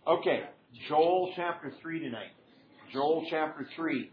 Okay, Joel chapter 3 tonight. Joel chapter 3.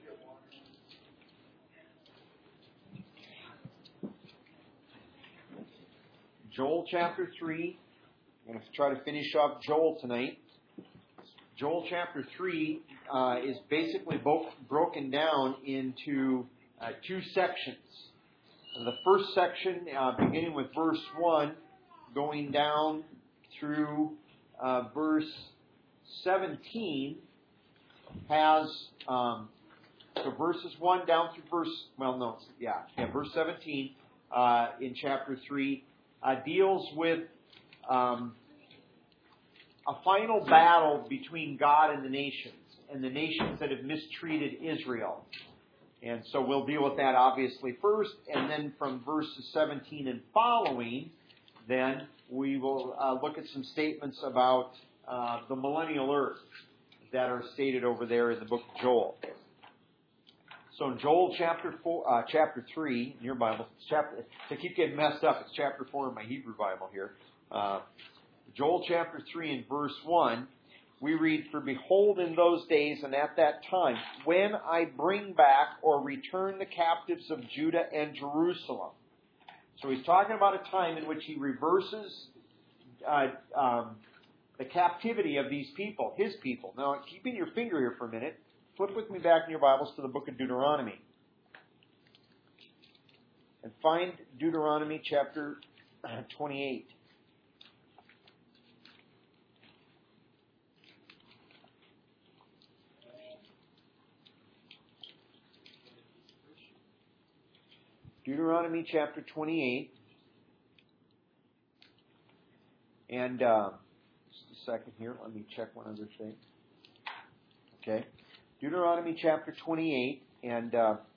Joel chapter 3. I'm going to try to finish off Joel tonight. Joel chapter 3 is basically broken down into two sections. The first section, beginning with verse 1, going down through verse 17, has, so verses 1 down through verse 17 in chapter 3 deals with a final battle between God and the nations that have mistreated Israel. And so we'll deal with that obviously first, and then from verses 17 and following, then we will look at some statements about the millennial earth that are stated over there in the book of Joel. So in Joel chapter 3 in your Bible, to keep getting messed up, it's chapter 4 in my Hebrew Bible here. Joel chapter 3 and verse 1, we read, "For behold, in those days and at that time, when I bring back or return the captives of Judah and Jerusalem." So he's talking about a time in which he reverses the captivity of these people, his people. Now, keeping your finger here for a minute, flip with me back in your Bibles to the book of Deuteronomy. And find Deuteronomy chapter 28. Deuteronomy chapter 28. And just a second here. Let me check one other thing. Okay. Deuteronomy chapter 28. And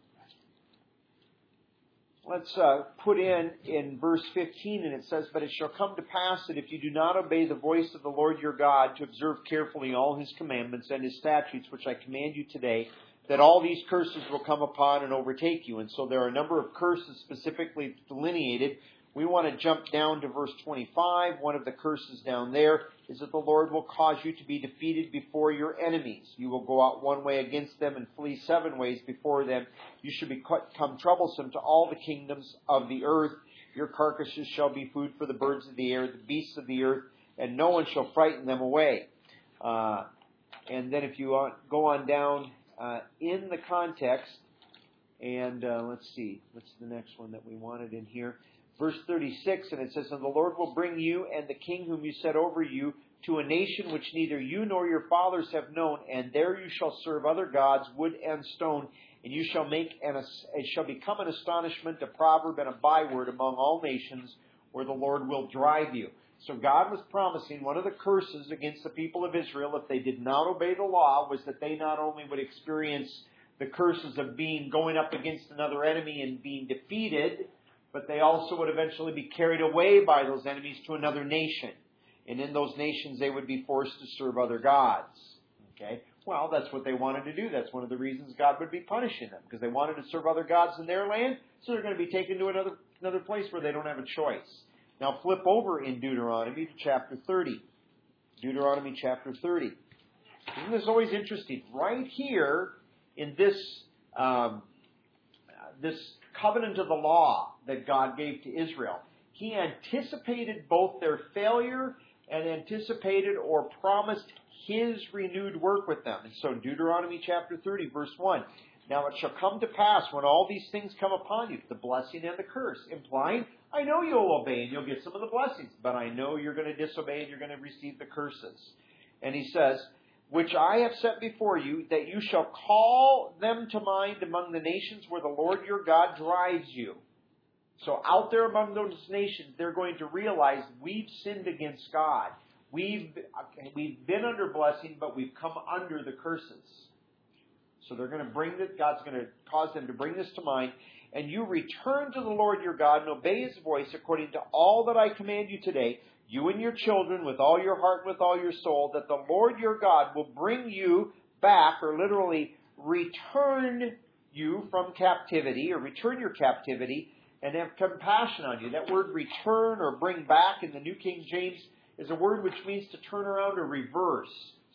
let's put in verse 15. And it says, "But it shall come to pass that if you do not obey the voice of the Lord your God to observe carefully all His commandments and His statutes, which I command you today, that all these curses will come upon and overtake you." And so there are a number of curses specifically delineated. We want to jump down to verse 25. One of the curses down there is that the Lord will cause you to be defeated before your enemies. You will go out one way against them and flee 7 ways before them. You shall become troublesome to all the kingdoms of the earth. Your carcasses shall be food for the birds of the air, the beasts of the earth, and no one shall frighten them away. And then if you go on down in the context, and let's see, what's the next one that we wanted in here? Verse 36, and it says, "And the Lord will bring you and the king whom you set over you to a nation which neither you nor your fathers have known, and there you shall serve other gods, wood and stone, and you shall it shall become an astonishment, a proverb, and a byword among all nations, where the Lord will drive you." So God was promising one of the curses against the people of Israel, if they did not obey the law, was that they not only would experience the curses of going up against another enemy and being defeated, but they also would eventually be carried away by those enemies to another nation. And in those nations they would be forced to serve other gods. Okay? Well, that's what they wanted to do. That's one of the reasons God would be punishing them, because they wanted to serve other gods in their land, so they're going to be taken to another place where they don't have a choice. Now flip over in Deuteronomy to chapter 30. Deuteronomy chapter 30. Isn't this always interesting? Right here in this covenant of the law that God gave to Israel, He anticipated both their failure and anticipated or promised His renewed work with them. And so Deuteronomy chapter 30, verse 1. "Now it shall come to pass when all these things come upon you, the blessing and the curse," implying, I know you'll obey and you'll get some of the blessings, but I know you're going to disobey and you're going to receive the curses. And he says, "Which I have set before you, that you shall call them to mind among the nations where the Lord your God drives you." So out there among those nations, they're going to realize we've sinned against God. We've been under blessing, but we've come under the curses. So they're going to God's going to cause them to bring this to mind. "And you return to the Lord your God and obey His voice according to all that I command you today, you and your children, with all your heart and with all your soul, that the Lord your God will bring you back," or literally return you from captivity, or return your captivity, "and have compassion on you." That word return or bring back in the New King James is a word which means to turn around or reverse.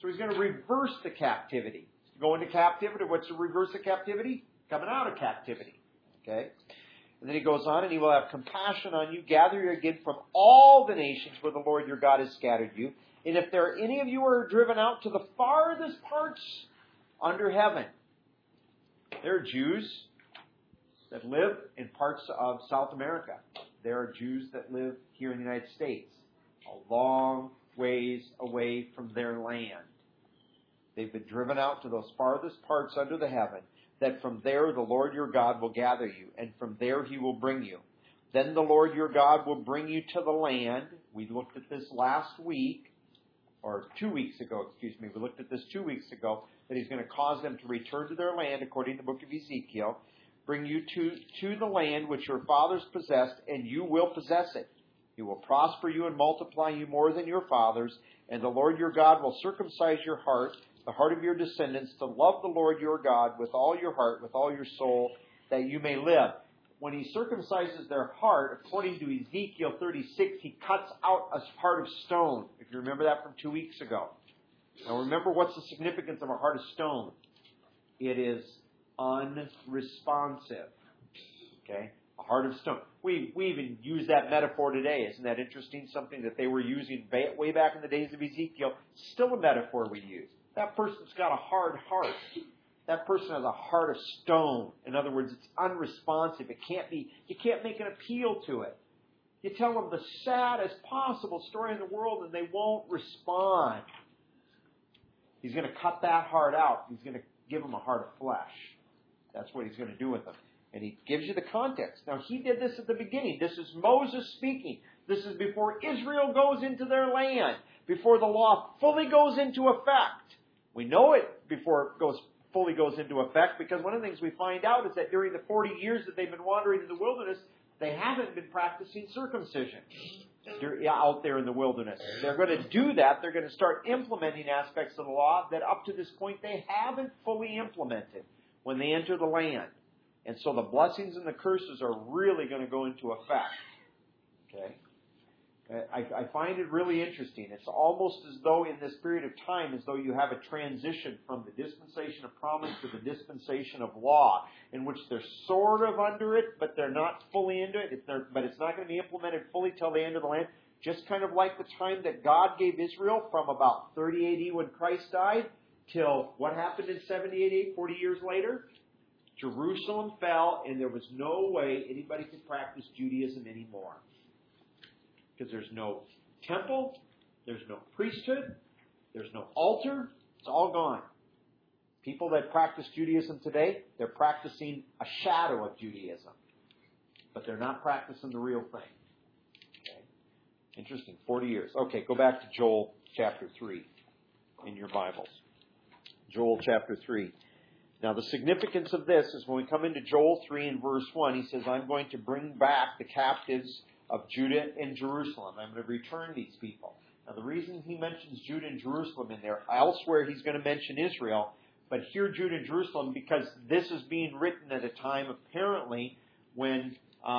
So he's going to reverse the captivity. Go into captivity. What's the reverse of captivity? Coming out of captivity. Okay? And then he goes on, and he will have compassion on you, gather you again from all the nations where the Lord your God has scattered you. And if there are any of you who are driven out to the farthest parts under heaven, there are Jews that live in parts of South America. There are Jews that live here in the United States, a long ways away from their land. They've been driven out to those farthest parts under the heaven, that from there the Lord your God will gather you, and from there he will bring you. Then the Lord your God will bring you to the land. We looked at this last week, or 2 weeks ago, excuse me. We looked at this 2 weeks ago, that he's going to cause them to return to their land, according to the book of Ezekiel, bring you to the land which your fathers possessed, and you will possess it. He will prosper you and multiply you more than your fathers, and the Lord your God will circumcise your heart, the heart of your descendants, to love the Lord your God with all your heart, with all your soul, that you may live. When he circumcises their heart, according to Ezekiel 36, he cuts out a heart of stone. If you remember that from 2 weeks ago. Now remember, what's the significance of a heart of stone? It is unresponsive. Okay? A heart of stone. We even use that metaphor today. Isn't that interesting? Something that they were using way back in the days of Ezekiel. Still a metaphor we use. That person's got a hard heart. That person has a heart of stone. In other words, it's unresponsive. You can't make an appeal to it. You tell them the saddest possible story in the world and they won't respond. He's going to cut that heart out. He's going to give them a heart of flesh. That's what he's going to do with them. And he gives you the context. Now, he did this at the beginning. This is Moses speaking. This is before Israel goes into their land, before the law fully goes into effect. We know it before it fully goes into effect, because one of the things we find out is that during the 40 years that they've been wandering in the wilderness, they haven't been practicing circumcision out there in the wilderness. They're going to do that. They're going to start implementing aspects of the law that up to this point they haven't fully implemented when they enter the land. And so the blessings and the curses are really going to go into effect. Okay? I find it really interesting. It's almost as though in this period of time, as though you have a transition from the dispensation of promise to the dispensation of law, in which they're sort of under it, but they're not fully into it. But it's not going to be implemented fully till the end of the land. Just kind of like the time that God gave Israel from about 30 AD when Christ died till what happened in 70 AD, 40 years later? Jerusalem fell, and there was no way anybody could practice Judaism anymore. Because there's no temple, there's no priesthood, there's no altar. It's all gone. People that practice Judaism today, they're practicing a shadow of Judaism. But they're not practicing the real thing. Okay. Interesting. 40 years. Okay, go back to Joel chapter 3 in your Bibles. Joel chapter 3. Now, the significance of this is when we come into Joel 3 and verse 1, he says, I'm going to bring back the captives of Judah and Jerusalem. I'm going to return these people. Now, the reason he mentions Judah and Jerusalem in there, elsewhere he's going to mention Israel, but here Judah and Jerusalem, because this is being written at a time, apparently, when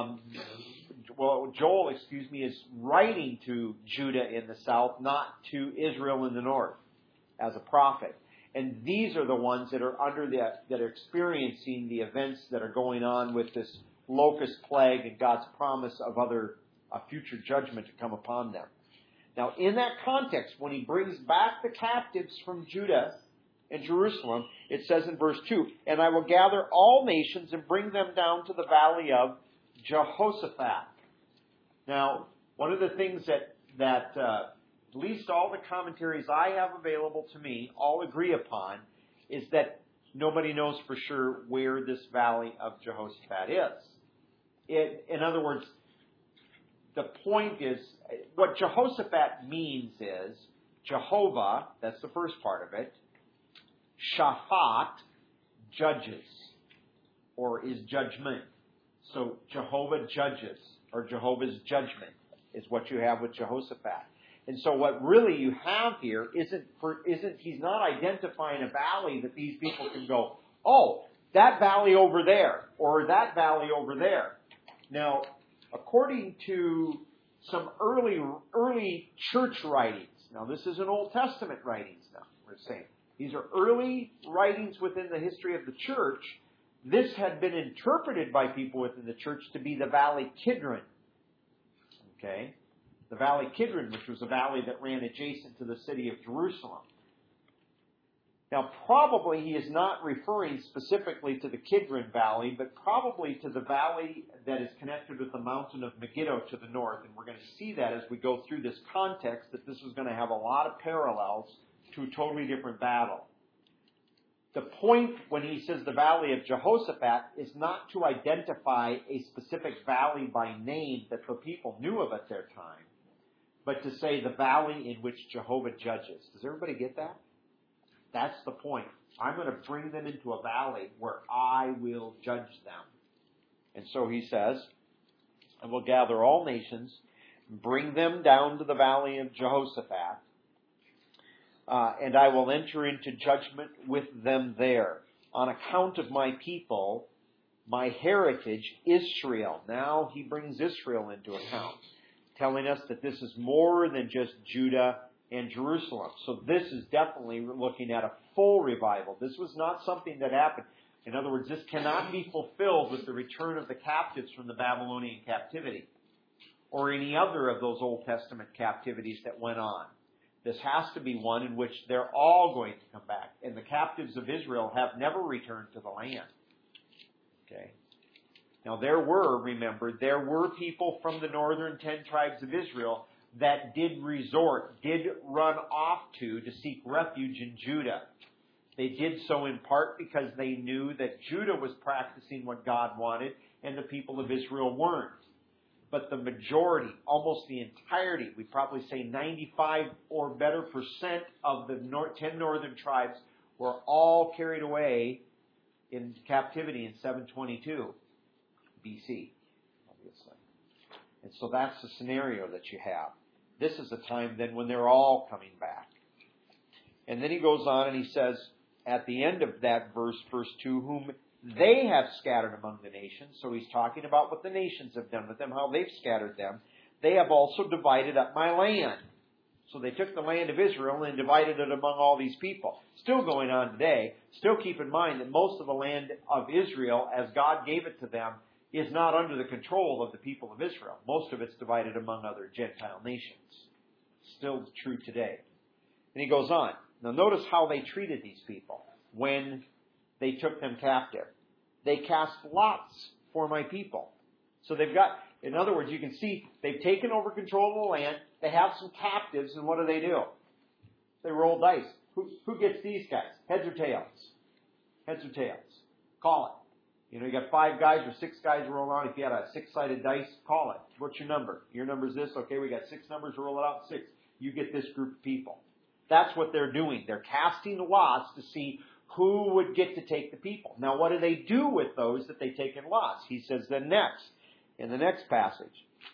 Joel, is writing to Judah in the south, not to Israel in the north, as a prophet. And these are the ones that are that are experiencing the events that are going on with this locust plague and God's promise of a future judgment to come upon them. Now, in that context, when he brings back the captives from Judah and Jerusalem, it says in verse 2, and I will gather all nations and bring them down to the valley of Jehoshaphat. Now, one of the things that at least all the commentaries I have available to me all agree upon is that nobody knows for sure where this valley of Jehoshaphat is. In other words, the point is, what Jehoshaphat means is Jehovah, that's the first part of it, Shaphat, judges, or is judgment. So Jehovah judges, or Jehovah's judgment is what you have with Jehoshaphat. And so what really you have here he's not identifying a valley that these people can go, oh, that valley over there, or that valley over there. Now, according to some early church writings, now this is an Old Testament writings now, chapter is saying. These are early writings within the history of the church. This had been interpreted by people within the church to be the Valley Kidron. Okay? The Valley Kidron, which was a valley that ran adjacent to the city of Jerusalem. Now, probably he is not referring specifically to the Kidron Valley, but probably to the valley that is connected with the mountain of Megiddo to the north. And we're going to see that as we go through this context, that this is going to have a lot of parallels to a totally different battle. The point when he says the valley of Jehoshaphat is not to identify a specific valley by name that the people knew of at their time, but to say the valley in which Jehovah judges. Does everybody get that? That's the point. I'm going to bring them into a valley where I will judge them. And so he says, I will gather all nations, bring them down to the valley of Jehoshaphat, and I will enter into judgment with them there. On account of my people, my heritage, Israel. Now he brings Israel into account, telling us that this is more than just Judah and Jerusalem. So this is definitely looking at a full revival. This was not something that happened. In other words, this cannot be fulfilled with the return of the captives from the Babylonian captivity or any other of those Old Testament captivities that went on. This has to be one in which they're all going to come back. And the captives of Israel have never returned to the land. Okay. Now there were people from the northern 10 tribes of Israel that did run off to seek refuge in Judah. They did so in part because they knew that Judah was practicing what God wanted and the people of Israel weren't. But the majority, almost the entirety, we'd probably say 95 or better percent of the 10 northern tribes were all carried away in captivity in 722 BC, obviously. And so that's the scenario that you have. This is a time then when they're all coming back. And then he goes on and he says, at the end of that verse 2, whom they have scattered among the nations. So he's talking about what the nations have done with them, how they've scattered them. They have also divided up my land. So they took the land of Israel and divided it among all these people. Still going on today. Still keep in mind that most of the land of Israel, as God gave it to them, is not under the control of the people of Israel. Most of it's divided among other Gentile nations. Still true today. And he goes on. Now notice how they treated these people when they took them captive. They cast lots for my people. So they've got, in other words, you can see they've taken over control of the land. They have some captives, and what do? They roll dice. Who gets these guys? Heads or tails? Heads or tails? Call it. You got 5 guys or 6 guys rolling on. If you had a 6-sided dice, call it. What's your number? Your number's this. Okay, we got 6 numbers. Roll it out. 6. You get this group of people. That's what they're doing. They're casting lots to see who would get to take the people. Now, what do they do with those that they take in lots? He says then next, in the next passage,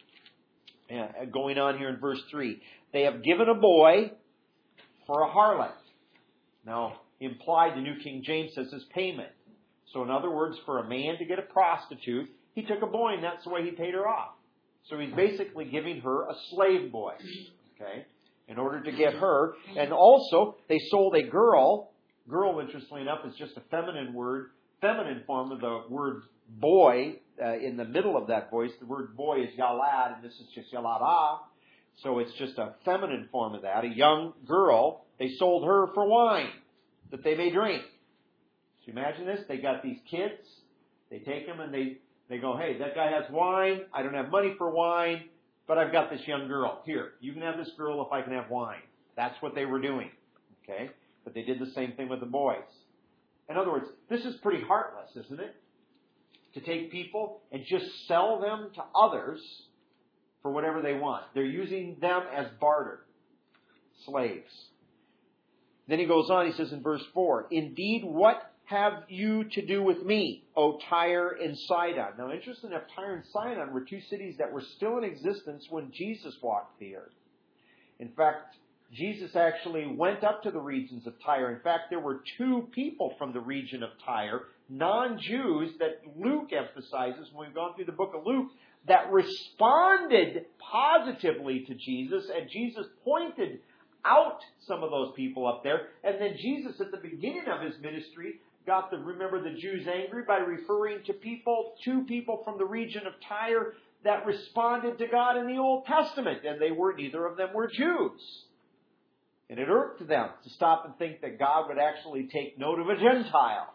going on here in verse 3, they have given a boy for a harlot. Now, implied, the New King James says, is payment. So in other words, for a man to get a prostitute, he took a boy and that's the way he paid her off. So he's basically giving her a slave boy, okay, in order to get her. And also, they sold a girl. Girl, interestingly enough, is just a feminine form of the word boy. In the middle of that voice, the word boy is yalad, and this is just yaladah. So it's just a feminine form of that. A young girl, they sold her for wine that they may drink. So imagine this, they got these kids, they take them and they go, hey, that guy has wine, I don't have money for wine, but I've got this young girl. Here, you can have this girl if I can have wine. That's what they were doing, okay? But they did the same thing with the boys. In other words, this is pretty heartless, isn't it? To take people and just sell them to others for whatever they want. They're using them as barter, slaves. Then he goes on, he says in verse 4, indeed, what have you to do with me, O Tyre and Sidon? Now, interesting enough, Tyre and Sidon were 2 cities that were still in existence when Jesus walked the earth. In fact, Jesus actually went up to the regions of Tyre. In fact, there were 2 people from the region of Tyre, non-Jews, that Luke emphasizes when we've gone through the book of Luke, that responded positively to Jesus, and Jesus pointed out some of those people up there. And then Jesus, at the beginning of his ministry, remember the Jews angry by referring to two people from the region of Tyre that responded to God in the Old Testament. And neither of them were Jews. And it irked them to stop and think that God would actually take note of a Gentile.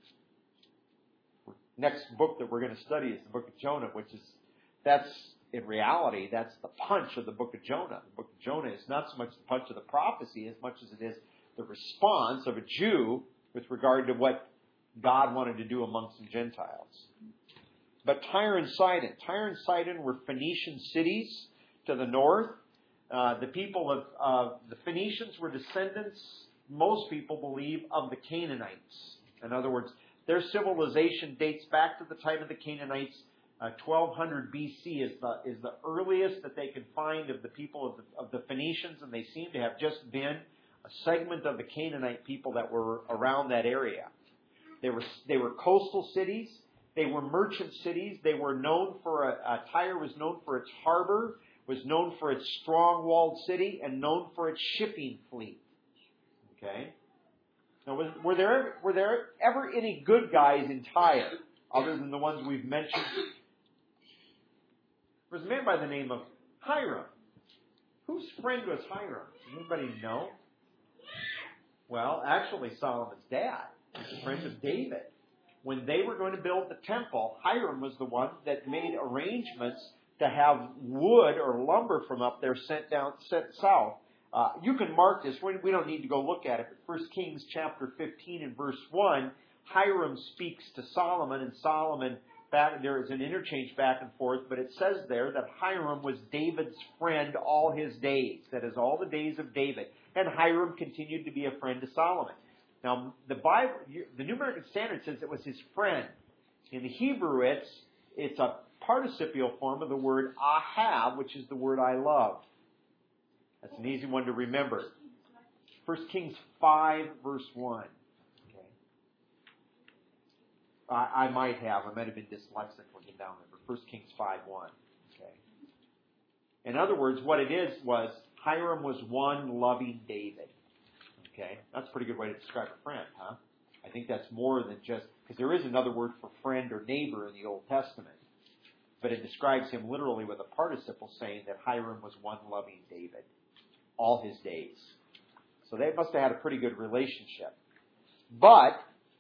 Next book that we're going to study is the book of Jonah, in reality, that's the punch of the book of Jonah. The book of Jonah is not so much the punch of the prophecy as much as it is the response of a Jew with regard to what God wanted to do amongst some Gentiles. But Tyre and Sidon were Phoenician cities to the north. The people of the Phoenicians were descendants, most people believe, of the Canaanites. In other words, their civilization dates back to the time of the Canaanites. 1200 BC is the earliest that they could find of the people of the Phoenicians, and they seem to have just been a segment of the Canaanite people that were around that area. They were coastal cities. They were merchant cities. They were known for Tyre was known for its harbor, was known for its strong-walled city, and known for its shipping fleet. Okay. Now, were there ever any good guys in Tyre other than the ones we've mentioned? There was a man by the name of Hiram. Whose friend was Hiram? Does anybody know? Well, actually, Solomon's dad was a friend of David. When they were going to build the temple, Hiram was the one that made arrangements to have wood or lumber from up there sent south. You can mark this. We don't need to go look at it. But 1 Kings chapter 15 and verse 1, Hiram speaks to Solomon, and Solomon, there is an interchange back and forth, but it says there that Hiram was David's friend all his days. That is, all the days of David. And Hiram continued to be a friend to Solomon. Now, the Bible, the New American Standard says it was his friend. In the Hebrew, it's a participial form of the word ahav, which is the word I love. That's an easy one to remember. 1 Kings 5, verse 1. Okay. I might have been dyslexic looking down there, but 1 Kings 5, 1. Okay. In other words, what it is was Hiram was one loving David. Okay. That's a pretty good way to describe a friend, huh? I think that's more than just, because there is another word for friend or neighbor in the Old Testament. But it describes him literally with a participle, saying that Hiram was one loving David all his days. So they must have had a pretty good relationship. But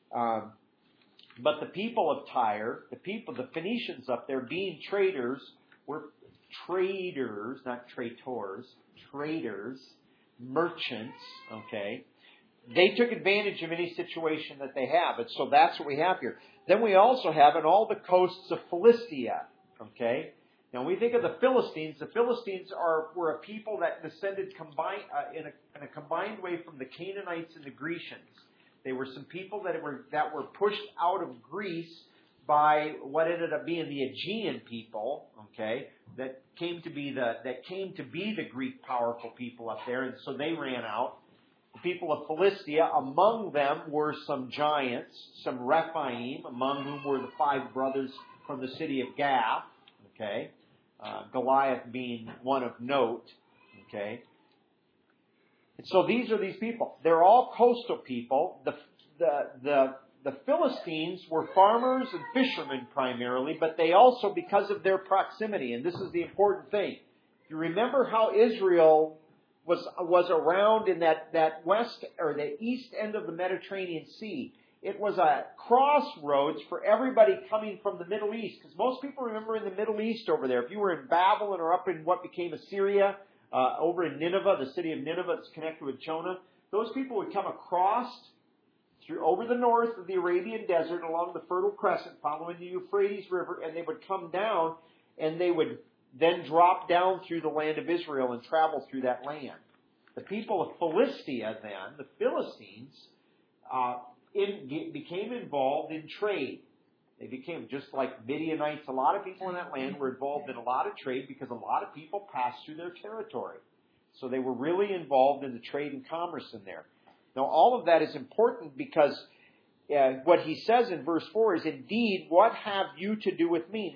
the people of Tyre, the Phoenicians up there, being traders, were traders, not traitors, traders, merchants, okay? They took advantage of any situation that they have. And so that's what we have here. Then we also have in all the coasts of Philistia, okay? Now, when we think of the Philistines were a people that descended in a combined way from the Canaanites and the Grecians. They were some people that were pushed out of Greece by what ended up being the Aegean people, okay, that came to be the Greek powerful people up there, and so they ran out. The people of Philistia, among them were some giants, some Rephaim, among whom were the 5 brothers from the city of Gath, okay, Goliath being one of note, okay. And so these are these people. They're all coastal people. The Philistines were farmers and fishermen primarily, but they also, because of their proximity, and this is the important thing, you remember how Israel was around in that west or the east end of the Mediterranean Sea. It was a crossroads for everybody coming from the Middle East, because most people remember in the Middle East over there, if you were in Babylon or up in what became Assyria, over in Nineveh, the city of Nineveh that's connected with Jonah, those people would come across over the north of the Arabian Desert along the Fertile Crescent, following the Euphrates River, and they would come down, and they would then drop down through the land of Israel and travel through that land. The people of Philistia then, the Philistines, became involved in trade. They became just like Midianites. A lot of people in that land were involved in a lot of trade because a lot of people passed through their territory. So they were really involved in the trade and commerce in there. Now, all of that is important because what he says in verse 4 is, "Indeed, what have you to do with me,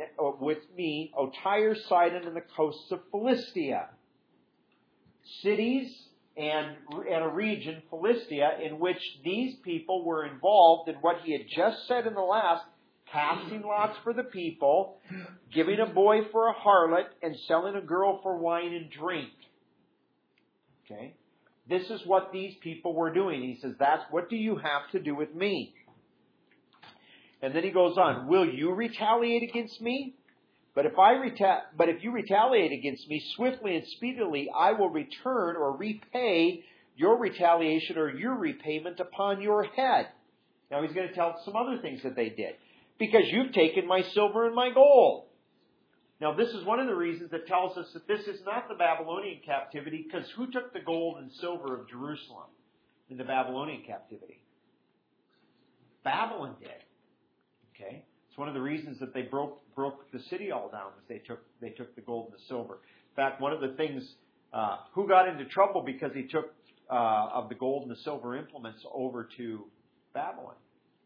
O Tyre, Sidon, and the coasts of Philistia?" Cities and a region, Philistia, in which these people were involved in what he had just said in the last, casting lots for the people, giving a boy for a harlot, and selling a girl for wine and drink. Okay? This is what these people were doing. He says, what do you have to do with me? And then he goes on, will you retaliate against me? But if you retaliate against me swiftly and speedily, I will return or repay your retaliation or your repayment upon your head. Now he's going to tell some other things that they did. Because you've taken my silver and my gold. Now this is one of the reasons that tells us that this is not the Babylonian captivity, because who took the gold and silver of Jerusalem in the Babylonian captivity? Babylon did. Okay? It's one of the reasons that they broke the city all down, was they took the gold and the silver. In fact, one of the things, who got into trouble because he took of the gold and the silver implements over to Babylon?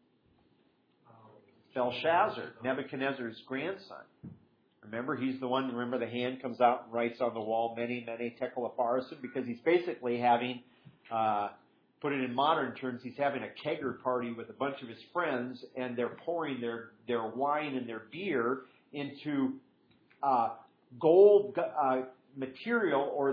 Belshazzar, Nebuchadnezzar's grandson. Remember, he's the one, the hand comes out and writes on the wall, many, many tekel upharsin, because he's basically having, put it in modern terms, he's having a kegger party with a bunch of his friends, and they're pouring their wine and their beer into gold material, or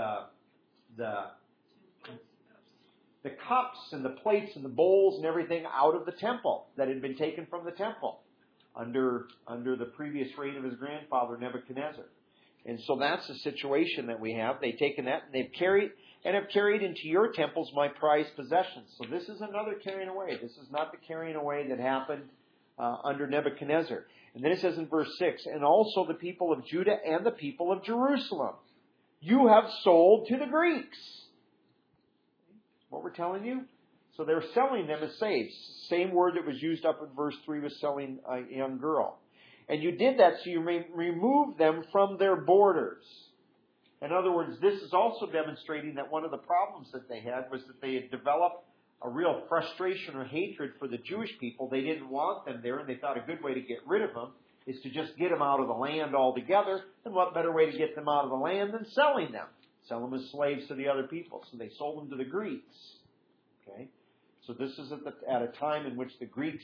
the cups and the plates and the bowls and everything out of the temple that had been taken from the temple under the previous reign of his grandfather Nebuchadnezzar. And so that's the situation that we have. They've taken that and have carried into your temples my prized possessions. So this is another carrying away. This is not the carrying away that happened under Nebuchadnezzar. And then it says in verse 6, and also the people of Judah and the people of Jerusalem you have sold to the Greeks. What we're telling you? So they're selling them as slaves. Same word that was used up in verse 3 was selling a young girl. And you did that so you may remove them from their borders. In other words, this is also demonstrating that one of the problems that they had was that they had developed a real frustration or hatred for the Jewish people. They didn't want them there, and they thought a good way to get rid of them is to just get them out of the land altogether. And what better way to get them out of the land than selling them? Sell them as slaves to the other people. So they sold them to the Greeks. Okay, so this is at a time in which the Greeks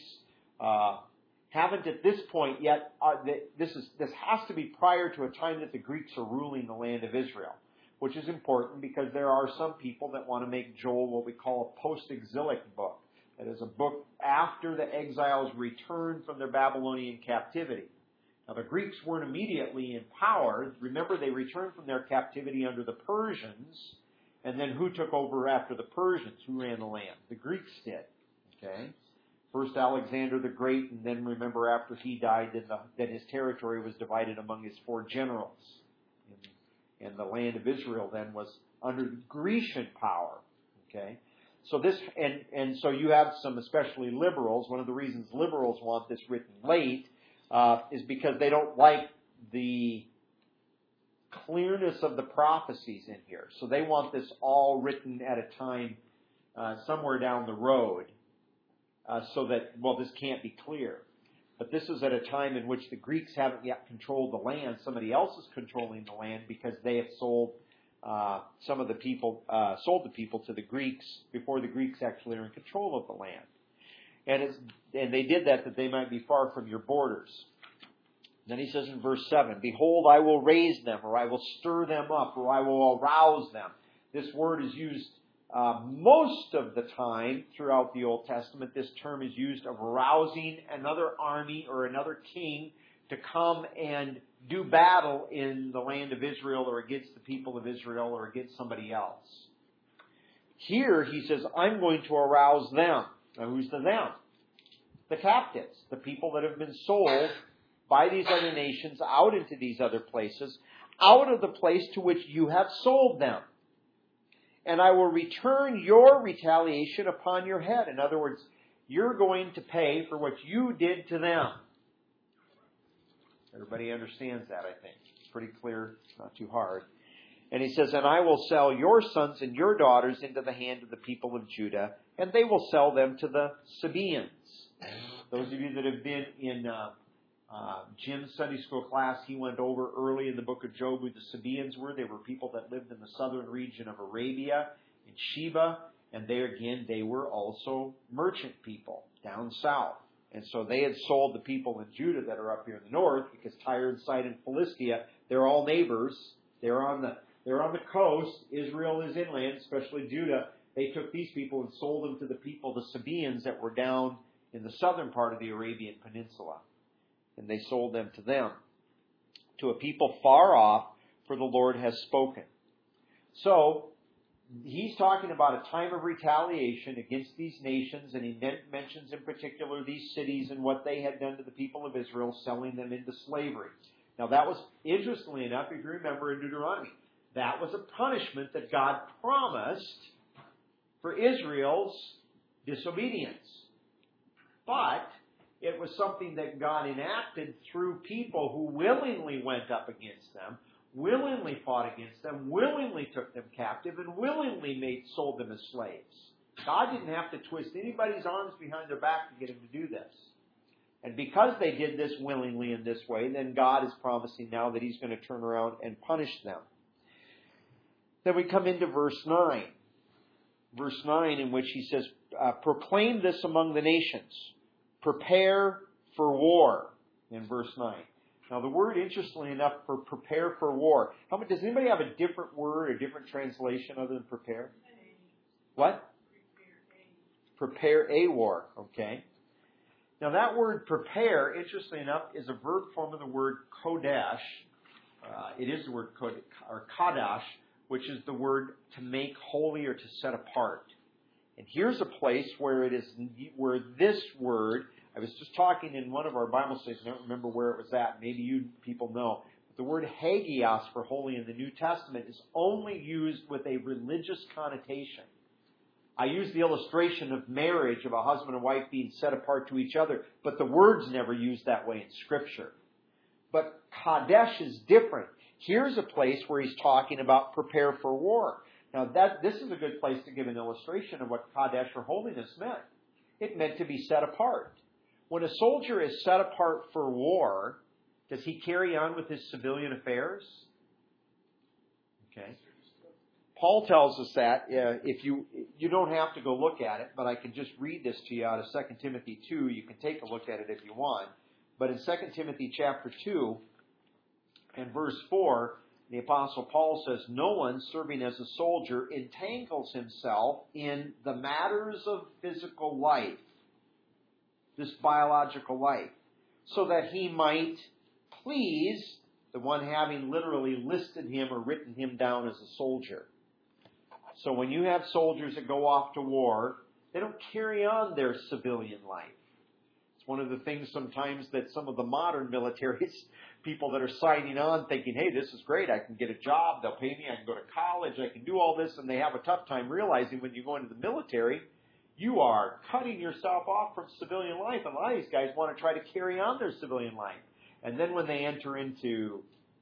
haven't at this point yet. This has to be prior to a time that the Greeks are ruling the land of Israel, which is important because there are some people that want to make Joel what we call a post-exilic book. That is a book after the exiles return from their Babylonian captivity. Now, the Greeks weren't immediately in power. Remember, they returned from their captivity under the Persians. And then who took over after the Persians? Who ran the land? The Greeks did. Okay? First Alexander the Great, and then remember after he died, then his territory was divided among his 4 generals. And the land of Israel then was under the Grecian power. Okay? So this, and so you have some especially liberals. One of the reasons liberals want this written late is because they don't like the clearness of the prophecies in here. So they want this all written at a time somewhere down the road so that, this can't be clear. But this is at a time in which the Greeks haven't yet controlled the land. Somebody else is controlling the land because they have sold the people to the Greeks before the Greeks actually are in control of the land. And they did that they might be far from your borders. Then he says in verse 7, behold, I will raise them, or I will stir them up, or I will arouse them. This word is used most of the time throughout the Old Testament. This term is used of arousing another army or another king to come and do battle in the land of Israel or against the people of Israel or against somebody else. Here he says, I'm going to arouse them. Now who's the them? The captives, the people that have been sold by these other nations out into these other places, out of the place to which you have sold them. And I will return your retaliation upon your head. In other words, you're going to pay for what you did to them. Everybody understands that, I think. It's pretty clear. It's not too hard. And he says, and I will sell your sons and your daughters into the hand of the people of Judah, and they will sell them to the Sabaeans. Those of you that have been Jim's Sunday school class, he went over early in the book of Job who the Sabaeans were. They were people that lived in the southern region of Arabia, in Sheba, and they were also merchant people down south. And so they had sold the people in Judah that are up here in the north, because Tyre and Sidon and Philistia, they're all neighbors. They're on the coast. Israel is inland, especially Judah. They took these people and sold them to the people, the Sabaeans, that were down in the southern part of the Arabian Peninsula. And they sold them to them, to a people far off, for the Lord has spoken. So, he's talking about a time of retaliation against these nations, and he mentions in particular these cities and what they had done to the people of Israel, selling them into slavery. Now that was, interestingly enough, if you remember in Deuteronomy, that was a punishment that God promised for Israel's disobedience. But it was something that God enacted through people who willingly went up against them, willingly fought against them, willingly took them captive, and willingly sold them as slaves. God didn't have to twist anybody's arms behind their back to get them to do this. And because they did this willingly in this way, then God is promising now that He's going to turn around and punish them. Then we come into verse 9. Verse 9, in which He says, proclaim this among the nations. Prepare for war, in verse 9. Now the word, interestingly enough, for prepare for war. Does anybody have a different word, a different translation other than prepare? What? Prepare a war. Okay. Now that word prepare, interestingly enough, is a verb form of the word kodesh. It is the word kadash, which is the word to make holy or to set apart. And here's a place where where this word, I was just talking in one of our Bible studies, I don't remember where it was at, maybe you people know, but the word hagios for holy in the New Testament is only used with a religious connotation. I use the illustration of marriage, of a husband and wife being set apart to each other, but the word's never used that way in Scripture. But Kadesh is different. Here's a place where he's talking about prepare for war. Now, this is a good place to give an illustration of what Kadesh or holiness meant. It meant to be set apart. When a soldier is set apart for war, does he carry on with his civilian affairs? Okay. Paul tells us that if you don't have to go look at it, but I can just read this to you out of 2 Timothy 2. You can take a look at it if you want. But in 2 Timothy chapter 2 and verse 4, the Apostle Paul says, no one serving as a soldier entangles himself in the matters of physical life, this biological life, so that he might please the one having literally listed him or written him down as a soldier. So when you have soldiers that go off to war, they don't carry on their civilian life. It's one of the things sometimes that some of the modern military people that are signing on thinking, hey, this is great, I can get a job, they'll pay me, I can go to college, I can do all this, and they have a tough time realizing when you go into the military, you are cutting yourself off from civilian life. And a lot of these guys want to try to carry on their civilian life. And then when they enter into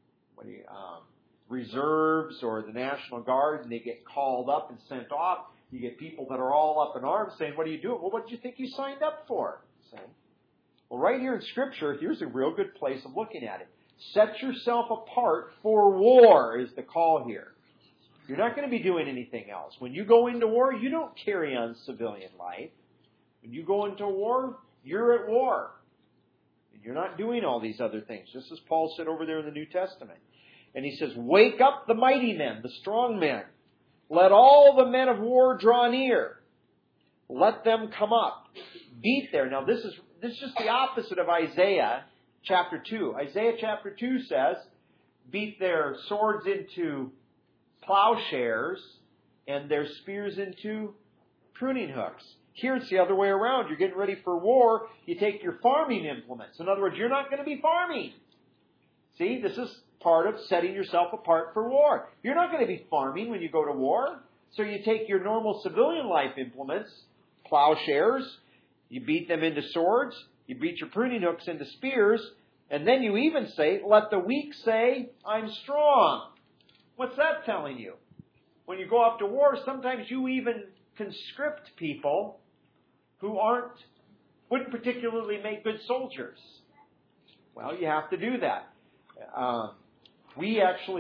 reserves or the National Guard and they get called up and sent off, you get people that are all up in arms saying, what are you doing? Well, what did you think you signed up for? See? Well, right here in Scripture, here's a real good place of looking at it. Set yourself apart for war is the call here. You're not going to be doing anything else. When you go into war, you don't carry on civilian life. When you go into war, you're at war. And you're not doing all these other things, just as Paul said over there in the New Testament. And he says, wake up the mighty men, the strong men. Let all the men of war draw near. Let them come up. Beat there. Now this is just the opposite of Isaiah chapter 2. Isaiah chapter 2 says, beat their swords into plowshares and their spears into pruning hooks. Here it's the other way around. You're getting ready for war. You take your farming implements. In other words, you're not going to be farming. See, this is part of setting yourself apart for war. You're not going to be farming when you go to war. So you take your normal civilian life implements, plowshares, you beat them into swords, you beat your pruning hooks into spears, and then you even say, let the weak say, I'm strong. What's that telling you? When you go off to war, sometimes you even conscript people who wouldn't particularly make good soldiers. Well, you have to do that. We actually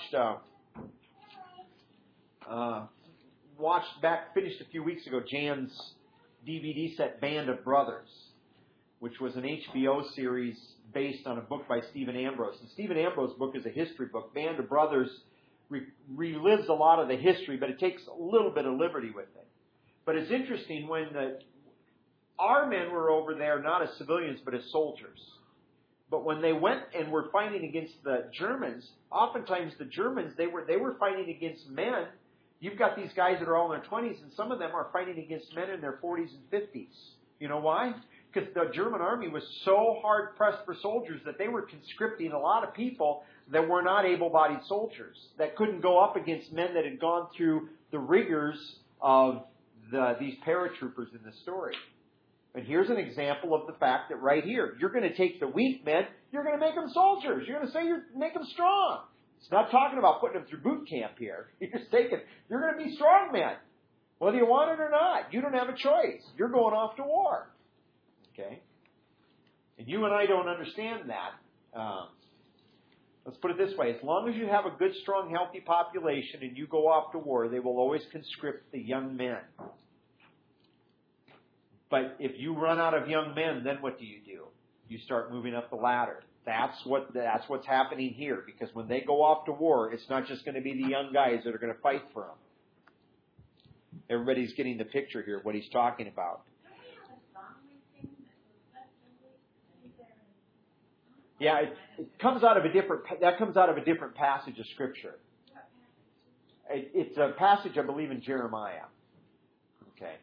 finished a few weeks ago, Jan's DVD set, Band of Brothers, which was an HBO series based on a book by Stephen Ambrose. And Stephen Ambrose's book is a history book. Band of Brothers relives a lot of the history, but it takes a little bit of liberty with it. But it's interesting when our men were over there not as civilians but as soldiers. But when they went and were fighting against the Germans, oftentimes the Germans, they were fighting against men. You've got these guys that are all in their 20s, and some of them are fighting against men in their 40s and 50s. You know why? Because the German army was so hard-pressed for soldiers that they were conscripting a lot of people that were not able-bodied soldiers, that couldn't go up against men that had gone through the rigors of these paratroopers in the story. And here's an example of the fact that right here, you're going to take the weak men, you're going to make them soldiers. You're going to say make them strong. It's not talking about putting them through boot camp here. You're going to be strong men. Whether you want it or not, you don't have a choice. You're going off to war. Okay? And you and I don't understand that. Let's put it this way. As long as you have a good, strong, healthy population and you go off to war, they will always conscript the young men. But if you run out of young men, then what do? You start moving up the ladder. That's what's happening here. Because when they go off to war, it's not just going to be the young guys that are going to fight for them. Everybody's getting the picture here of what he's talking about. Yeah, it comes out of a different passage of Scripture. It's a passage, I believe, in Jeremiah. Okay.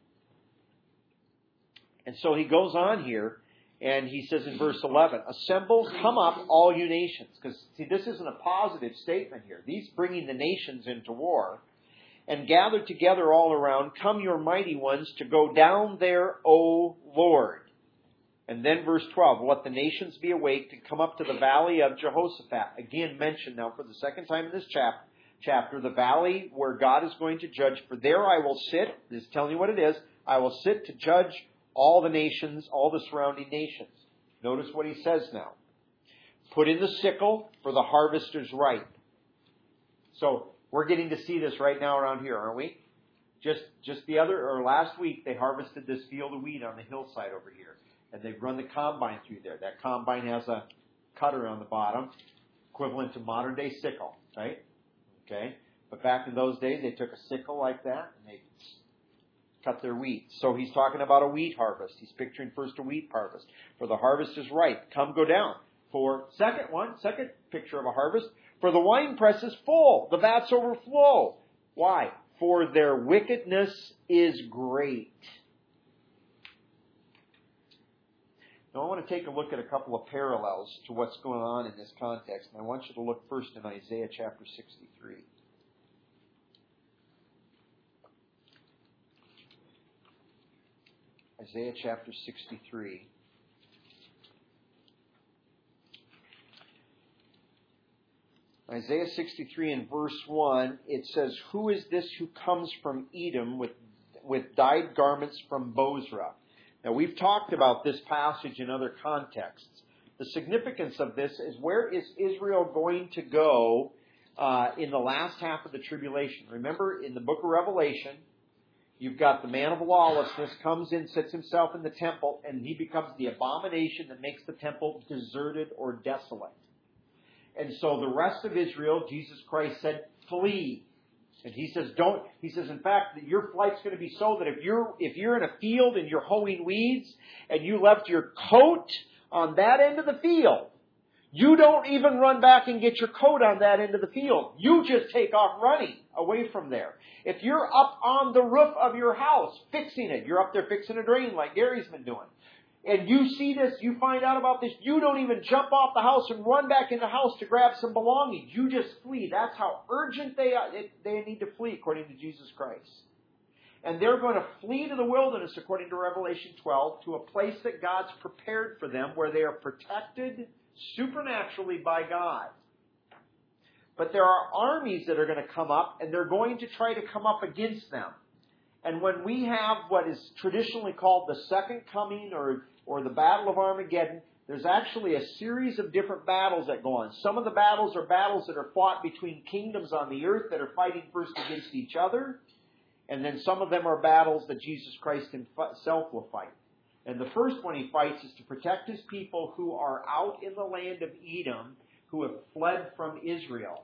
And so he goes on here, and he says in verse 11, "Assemble, come up, all you nations." Because, see, this isn't a positive statement here. He's bringing the nations into war. "And gather together all around, come your mighty ones, to go down there, O Lord." And then verse 12, "Let the nations be awake to come up to the valley of Jehoshaphat." Again mentioned now for the second time in this chapter, the valley where God is going to judge. "For there I will sit," this is telling you what it is, "I will sit to judge all the nations, all the surrounding nations." Notice what he says now. "Put in the sickle, for the harvest is ripe." So we're getting to see this right now around here, aren't we? Just last week, they harvested this field of wheat on the hillside over here. And they've run the combine through there. That combine has a cutter on the bottom, equivalent to modern day sickle, right? Okay. But back in those days, they took a sickle like that and they cut their wheat. So he's talking about a wheat harvest. He's picturing first a wheat harvest. "For the harvest is ripe. Come, go down." Second picture of a harvest. "For the winepress is full. The vats overflow." Why? "For their wickedness is great." Now I want to take a look at a couple of parallels to what's going on in this context. And I want you to look first in Isaiah chapter 63. Isaiah chapter 63. Isaiah 63 and verse 1, it says, "Who is this who comes from Edom with dyed garments from Bozrah?" Now, we've talked about this passage in other contexts. The significance of this is, where is Israel going to go in the last half of the tribulation? Remember, in the book of Revelation, you've got the man of lawlessness comes in, sits himself in the temple, and he becomes the abomination that makes the temple deserted or desolate. And so the rest of Israel, Jesus Christ said, flee. And he says, don't. He says, in fact, that your flight's going to be so that if you're in a field and you're hoeing weeds and you left your coat on that end of the field, you don't even run back and get your coat on that end of the field. You just take off running away from there. If you're up on the roof of your house fixing it, you're up there fixing a drain like Gary's been doing, and you see this, you find out about this, you don't even jump off the house and run back in the house to grab some belongings. You just flee. That's how urgent they need to flee, according to Jesus Christ. And they're going to flee to the wilderness, according to Revelation 12, to a place that God's prepared for them, where they are protected supernaturally by God. But there are armies that are going to come up, and they're going to try to come up against them. And when we have what is traditionally called the second coming or the Battle of Armageddon, there's actually a series of different battles that go on. Some of the battles are battles that are fought between kingdoms on the earth that are fighting first against each other. And then some of them are battles that Jesus Christ himself will fight. And the first one he fights is to protect his people who are out in the land of Edom, who have fled from Israel.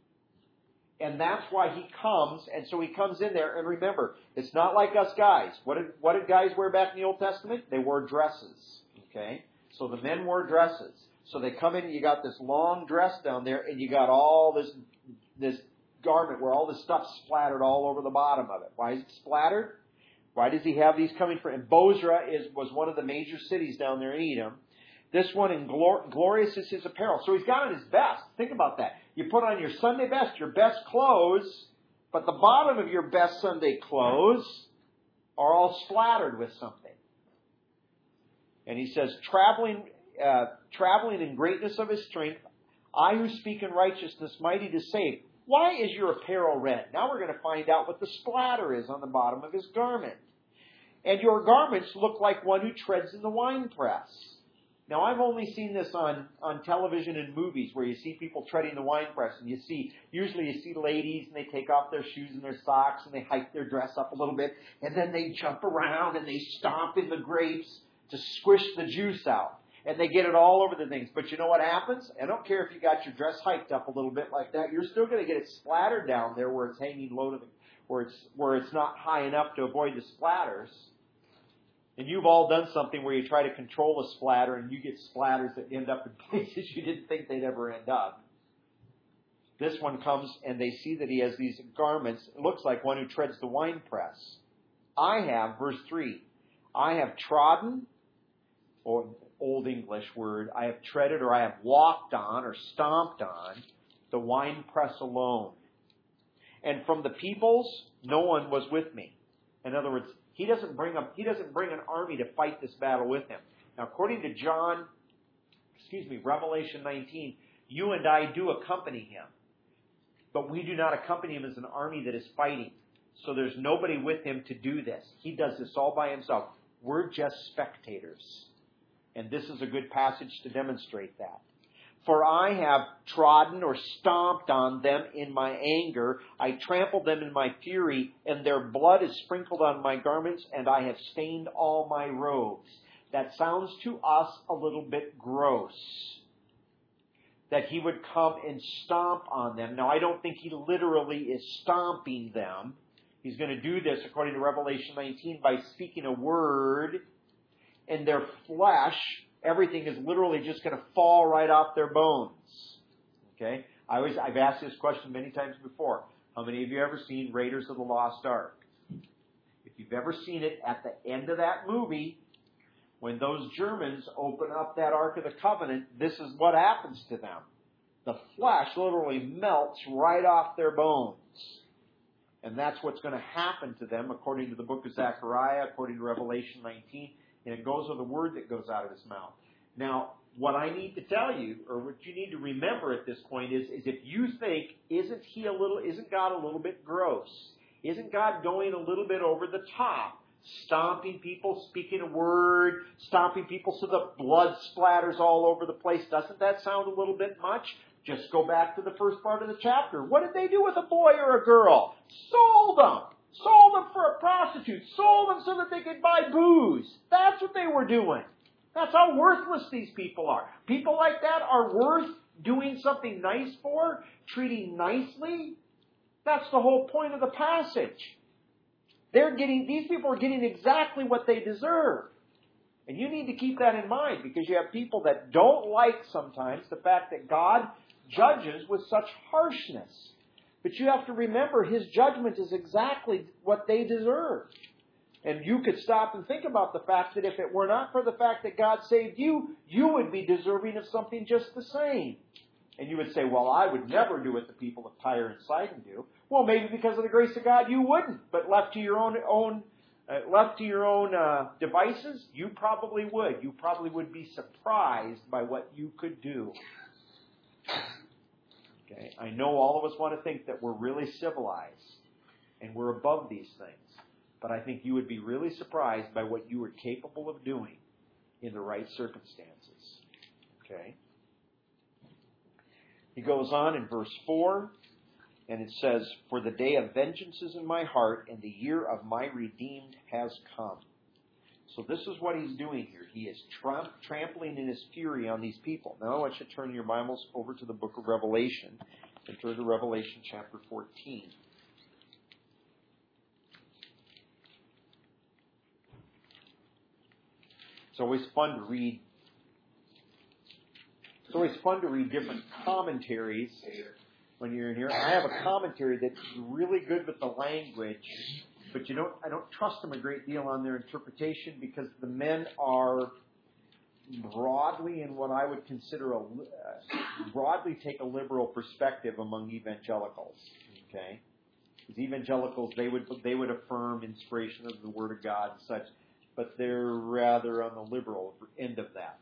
And that's why he comes, and so he comes in there, and remember, it's not like us guys. What did guys wear back in the Old Testament? They wore dresses, okay? So the men wore dresses. So they come in, you got this long dress down there, and you got all this garment where all this stuff splattered all over the bottom of it. Why is it splattered? Why does he have these coming from? And Bozrah was one of the major cities down there in Edom. This one, in glorious is his apparel. So he's got on his best. Think about that. You put on your Sunday best, your best clothes, but the bottom of your best Sunday clothes are all splattered with something. And he says, traveling in greatness of his strength, I who speak in righteousness, mighty to save. Why is your apparel red? Now we're going to find out what the splatter is on the bottom of his garment. And your garments look like one who treads in the winepress. Now, I've only seen this on television and movies where you see people treading the winepress, and usually you see ladies, and they take off their shoes and their socks, and they hike their dress up a little bit, and then they jump around, and they stomp in the grapes to squish the juice out. And they get it all over the things. But you know what happens? I don't care if you got your dress hiked up a little bit like that, you're still going to get it splattered down there where it's hanging low to where it's not high enough to avoid the splatters. And you've all done something where you try to control a splatter and you get splatters that end up in places you didn't think they'd ever end up. This one comes and they see that he has these garments. It looks like one who treads the winepress. I have, verse 3, I have trodden, or Old English word, I have treaded or I have walked on or stomped on the winepress alone. And from the peoples, no one was with me. In other words, He doesn't bring an army to fight this battle with him. Now, according to Revelation 19, you and I do accompany him. But we do not accompany him as an army that is fighting. So there's nobody with him to do this. He does this all by himself. We're just spectators. And this is a good passage to demonstrate that. For I have trodden or stomped on them in my anger. I trampled them in my fury, and their blood is sprinkled on my garments, and I have stained all my robes. That sounds to us a little bit gross, that he would come and stomp on them. Now, I don't think he literally is stomping them. He's going to do this, according to Revelation 19, by speaking a word, and their flesh, everything is literally just going to fall right off their bones. Okay? I've asked this question many times before. How many of you have ever seen Raiders of the Lost Ark? If you've ever seen it, at the end of that movie, when those Germans open up that Ark of the Covenant, this is what happens to them. The flesh literally melts right off their bones. And that's what's going to happen to them, according to the book of Zechariah, according to Revelation 19. And it goes with the word that goes out of his mouth. Now, what I need to tell you, or what you need to remember at this point is if you think, isn't God a little bit gross? Isn't God going a little bit over the top? Stomping people, speaking a word, stomping people so the blood splatters all over the place. Doesn't that sound a little bit much? Just go back to the first part of the chapter. What did they do with a boy or a girl? Sold them. Sold them for a prostitute. Sold them so that they could buy booze. That's what they were doing. That's how worthless these people are. People like that are worth doing something nice for, treating nicely. That's the whole point of the passage. These people are getting exactly what they deserve. And you need to keep that in mind, because you have people that don't like sometimes the fact that God judges with such harshness. But you have to remember, his judgment is exactly what they deserve. And you could stop and think about the fact that if it were not for the fact that God saved you, you would be deserving of something just the same. And you would say, well, I would never do what the people of Tyre and Sidon do. Well, maybe because of the grace of God you wouldn't. But left to your own devices, you probably would. You probably would be surprised by what you could do. Okay, I know all of us want to think that we're really civilized and we're above these things. But I think you would be really surprised by what you were capable of doing in the right circumstances. Okay. He goes on in verse 4, and it says, "For the day of vengeance is in my heart, and the year of my redeemed has come." So this is what he's doing here. He is trampling in his fury on these people. Now I want you to turn your Bibles over to the book of Revelation, and turn to Revelation chapter 14. It's always fun to read. It's always fun to read different commentaries when you're in here. I have a commentary that's really good with the language, but I don't trust them a great deal on their interpretation because the men are broadly in what I would consider broadly take a liberal perspective among evangelicals. Okay, because evangelicals they would affirm inspiration of the Word of God and such, but they're rather on the liberal end of that.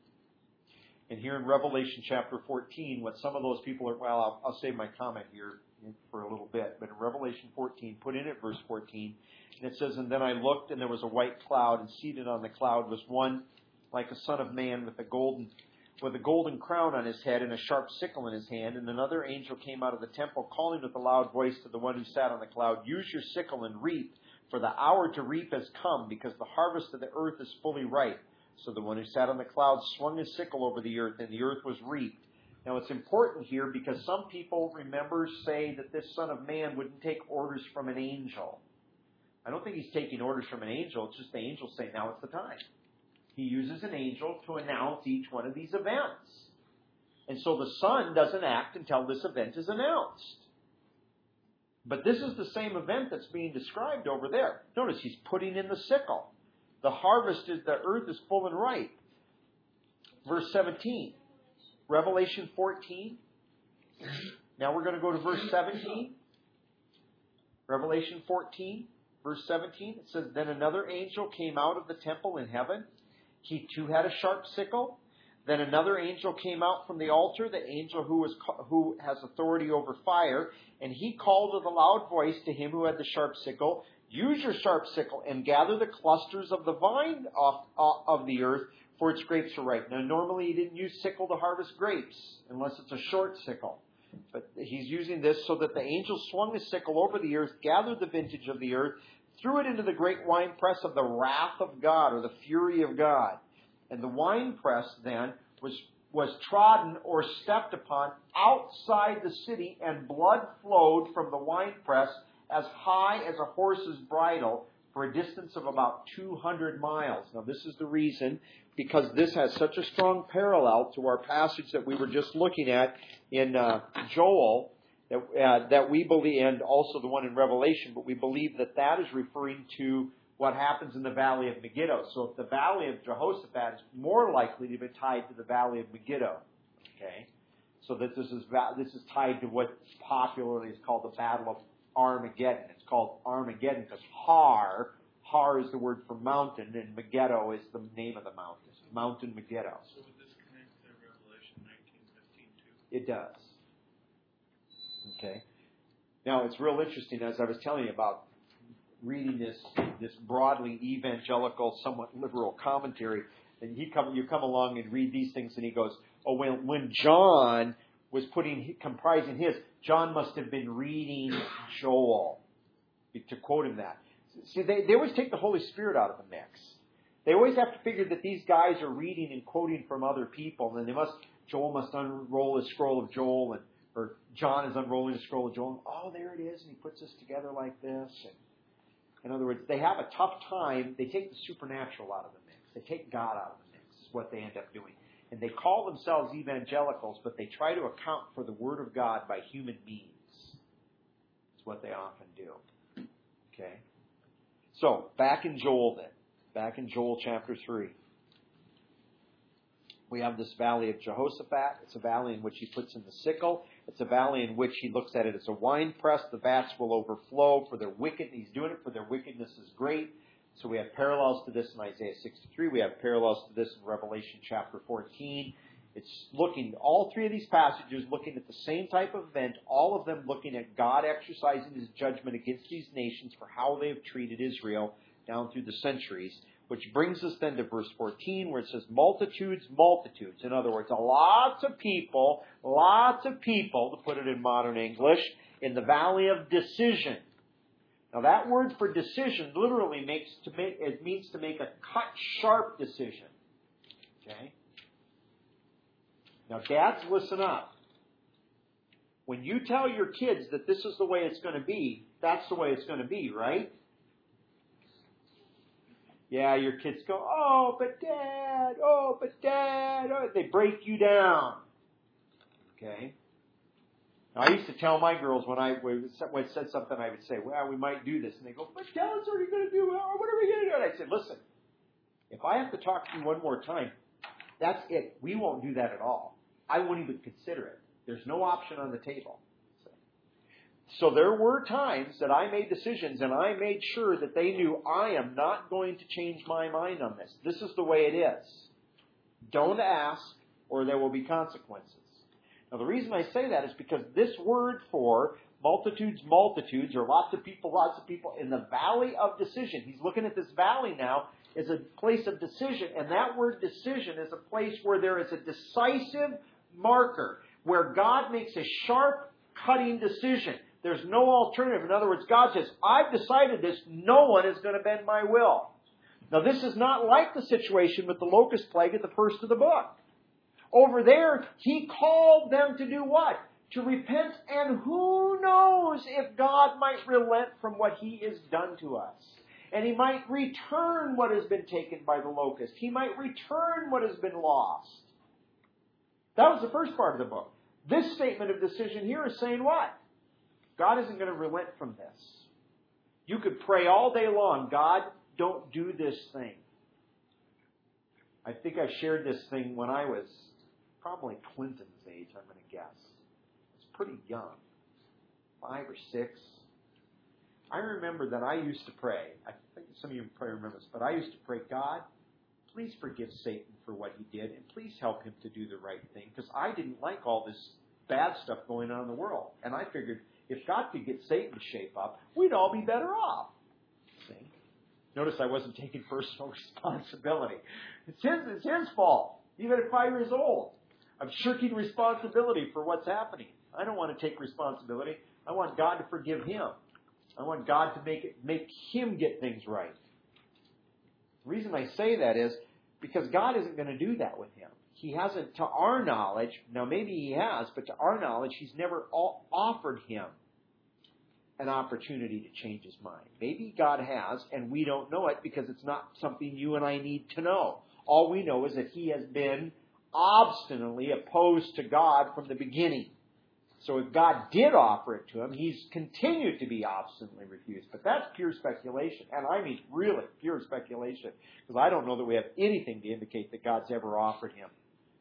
And here in Revelation chapter 14, what some of those people are, well, I'll save my comment here for a little bit, but in Revelation 14, put in at verse 14, and it says, "And then I looked, and there was a white cloud, and seated on the cloud was one like a son of man with a golden crown on his head and a sharp sickle in his hand. And another angel came out of the temple, calling with a loud voice to the one who sat on the cloud, 'Use your sickle and reap, for the hour to reap has come, because the harvest of the earth is fully ripe.' So the one who sat on the cloud swung his sickle over the earth, and the earth was reaped." Now it's important here because some people, say that this Son of Man wouldn't take orders from an angel. I don't think he's taking orders from an angel. It's just the angel saying, now it's the time. He uses an angel to announce each one of these events. And so the Son doesn't act until this event is announced. But this is the same event that's being described over there. Notice he's putting in the sickle. The harvest is, the earth is full and ripe. Verse 17. Revelation 14. Now we're going to go to verse 17. Revelation 14, verse 17. It says, "Then another angel came out of the temple in heaven. He too had a sharp sickle. Then another angel came out from the altar, the angel who has authority over fire. And he called with a loud voice to him who had the sharp sickle, 'Use your sharp sickle and gather the clusters of the vine of the earth, for its grapes are ripe.'" Now, normally he didn't use sickle to harvest grapes, unless it's a short sickle. But he's using this so that the angel swung his sickle over the earth, gathered the vintage of the earth, threw it into the great winepress of the wrath of God, or the fury of God. And the winepress then was trodden or stepped upon outside the city, and blood flowed from the winepress as high as a horse's bridle for a distance of about 200 miles. Now this is the reason, because this has such a strong parallel to our passage that we were just looking at in Joel, that we believe, and also the one in Revelation, but we believe that is referring to what happens in the Valley of Megiddo. So if the Valley of Jehoshaphat is more likely to be tied to the Valley of Megiddo. Okay? So that this is tied to what popularly is called the Battle of Armageddon. It's called Armageddon because Har is the word for mountain, and Megiddo is the name of the mountain. Mountain Megiddo. So would this connect to Revelation 19:15 too? It does. Okay. Now it's real interesting, as I was telling you about reading this broadly evangelical, somewhat liberal commentary, and you come along and read these things, and he goes, "Oh, when John was comprising his, John must have been reading Joel," to quote him that. See, they always take the Holy Spirit out of the mix. They always have to figure that these guys are reading and quoting from other people, and Joel must unroll his scroll of Joel, or John is unrolling the scroll of Joel. And, oh, there it is, and he puts this together like this. And, in other words, they have a tough time. They take the supernatural out of the mix. They take God out of the mix, is what they end up doing. And they call themselves evangelicals, but they try to account for the Word of God by human means. That's what they often do. Okay? So, back in Joel then. Back in Joel chapter 3. We have this valley of Jehoshaphat. It's a valley in which he puts in the sickle. It's a valley in which he looks at it as a wine press. The vats will overflow for their wickedness. He's doing it for their wickedness is great. So we have parallels to this in Isaiah 63. We have parallels to this in Revelation chapter 14. It's all three of these passages looking at the same type of event, all of them looking at God exercising his judgment against these nations for how they have treated Israel down through the centuries, Which brings us then to verse 14 where it says multitudes, multitudes. In other words, lots of people, to put it in modern English, in the valley of decision. Now that word for decision literally means to make a cut, sharp decision. Okay? Now dads, listen up. When you tell your kids that this is the way it's going to be, that's the way it's going to be, right? Yeah, your kids go, oh, but Dad. Oh, they break you down. Okay? Now, I used to tell my girls when I said something, I would say, well, we might do this. And they go, but Dad, what are you going to do? What are we going to do? And I said, listen, if I have to talk to you one more time, that's it. We won't do that at all. I won't even consider it. There's no option on the table. So there were times that I made decisions and I made sure that they knew I am not going to change my mind on this. This is the way it is. Don't ask or there will be consequences. Now the reason I say that is because this word for multitudes, or lots of people in the valley of decision. He's looking at this valley now as a place of decision. And that word decision is a place where there is a decisive marker, where God makes a sharp, cutting decision. There's no alternative. In other words, God says, I've decided this. No one is going to bend my will. Now, this is not like the situation with the locust plague at the first of the book. Over there, He called them to do what? To repent, and who knows if God might relent from what He has done to us. And He might return what has been taken by the locust. He might return what has been lost. That was the first part of the book. This statement of decision here is saying what? God isn't going to relent from this. You could pray all day long, God, don't do this thing. I think I shared this thing when I was probably Clinton's age, I'm going to guess. I was pretty young, 5 or 6. I remember that I used to pray. I think some of you probably remember this, but I used to pray, God, please forgive Satan for what he did, and please help him to do the right thing, because I didn't like all this bad stuff going on in the world. And I figured, if God could get Satan to shape up, we'd all be better off. See? Notice I wasn't taking personal responsibility. It's his fault, even at 5 years old. I'm shirking responsibility for what's happening. I don't want to take responsibility. I want God to forgive him. I want God to make him get things right. The reason I say that is because God isn't going to do that with him. He hasn't, to our knowledge, now maybe he has, but to our knowledge, he's never offered him an opportunity to change his mind. Maybe God has, and we don't know it because it's not something you and I need to know. All we know is that he has been obstinately opposed to God from the beginning. So if God did offer it to him, he's continued to be obstinately refused. But that's pure speculation. And I mean really pure speculation. Because I don't know that we have anything to indicate that God's ever offered him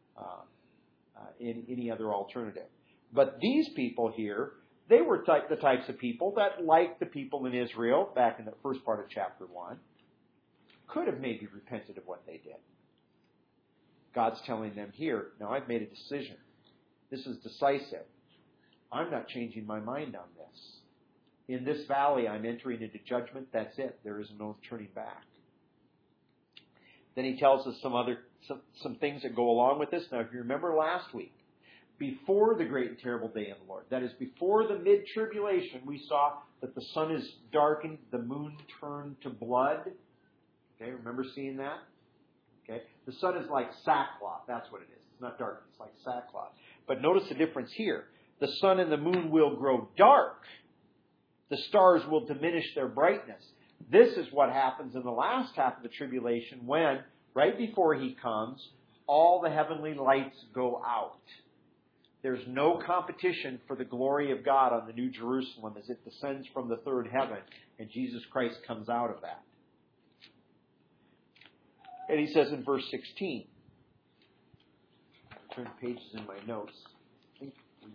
any other alternative. But these people here, they were the types of people that, like the people in Israel back in the first part of chapter 1, could have maybe repented of what they did. God's telling them here, now I've made a decision. This is decisive. I'm not changing my mind on this. In this valley, I'm entering into judgment. That's it. There is no turning back. Then he tells us some things that go along with this. Now, if you remember last week, before the great and terrible day of the Lord, that is before the mid-tribulation, we saw that the sun is darkened, the moon turned to blood. Okay, remember seeing that? Okay, the sun is like sackcloth. That's what it is. It's not dark. It's like sackcloth. But notice the difference here. The sun and the moon will grow dark. The stars will diminish their brightness. This is what happens in the last half of the tribulation when, right before he comes, all the heavenly lights go out. There's no competition for the glory of God on the New Jerusalem as it descends from the third heaven and Jesus Christ comes out of that. And he says in verse 16, turn pages in my notes. I'm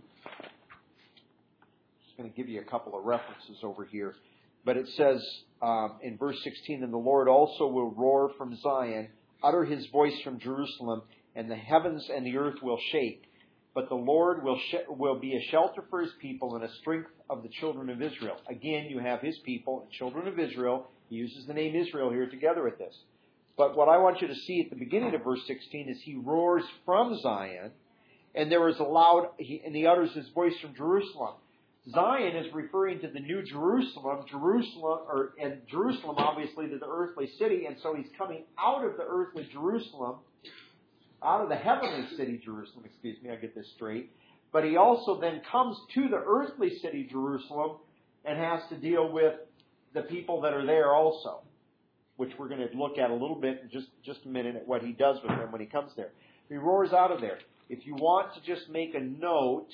just going to give you a couple of references over here. But it says in verse 16, and the Lord also will roar from Zion, utter his voice from Jerusalem, and the heavens and the earth will shake. But the Lord will be a shelter for his people and a strength of the children of Israel. Again, you have his people and children of Israel. He uses the name Israel here together with this. But what I want you to see at the beginning of verse 16 is he roars from Zion, and there is a loud, and he utters his voice from Jerusalem. Zion is referring to the New Jerusalem, and Jerusalem obviously to the earthly city, and so he's coming out of the earthly Jerusalem, out of the heavenly city Jerusalem, I get this straight. But he also then comes to the earthly city Jerusalem and has to deal with the people that are there also, which we're going to look at a little bit in just a minute at what he does with them when he comes there. He roars out of there. If you want to just make a note,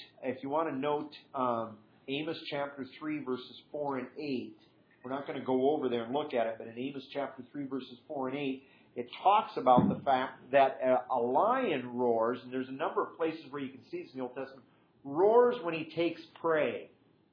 Amos chapter 3 verses 4 and 8, we're not going to go over there and look at it, but in Amos chapter 3 verses 4 and 8, it talks about the fact that a lion roars, and there's a number of places where you can see this in the Old Testament, roars when he takes prey.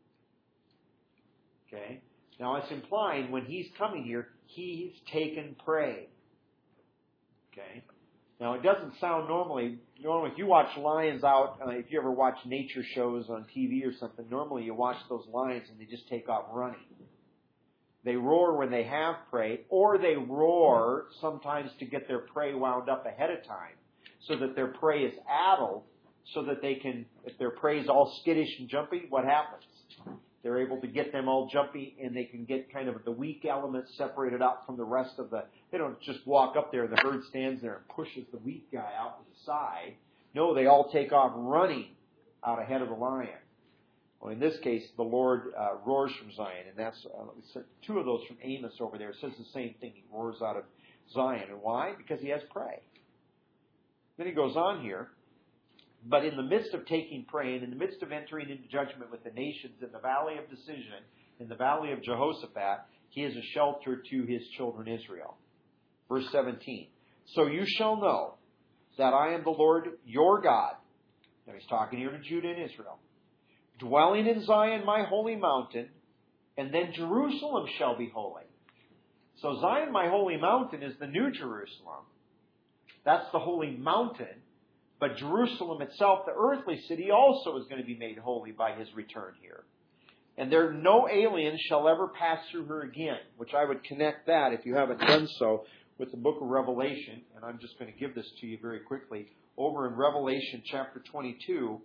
Okay? Now it's implying when he's coming here, he's taken prey. Okay? Now it doesn't sound normally if you watch lions out, if you ever watch nature shows on TV or something, normally you watch those lions and they just take off running. They roar when they have prey, or they roar sometimes to get their prey wound up ahead of time so that their prey is addled so that they can, if their prey is all skittish and jumpy, what happens? They're able to get them all jumpy and they can get kind of the weak elements separated out from the rest of they don't just walk up there and the herd stands there and pushes the weak guy out to the side. No, they all take off running out ahead of the lion. Well, in this case, the Lord roars from Zion, and that's two of those from Amos over there. It says the same thing. He roars out of Zion. And why? Because he has prey. Then he goes on here. But in the midst of taking prey, and in the midst of entering into judgment with the nations in the valley of decision, in the valley of Jehoshaphat, he is a shelter to his children Israel. Verse 17. So you shall know that I am the Lord your God. Now he's talking here to Judah and Israel. Dwelling in Zion, my holy mountain, and then Jerusalem shall be holy. So Zion, my holy mountain, is the new Jerusalem. That's the holy mountain. But Jerusalem itself, the earthly city, also is going to be made holy by his return here. And there no alien shall ever pass through her again, which I would connect that, if you haven't done so, with the book of Revelation. And I'm just going to give this to you very quickly. Over in Revelation chapter 22,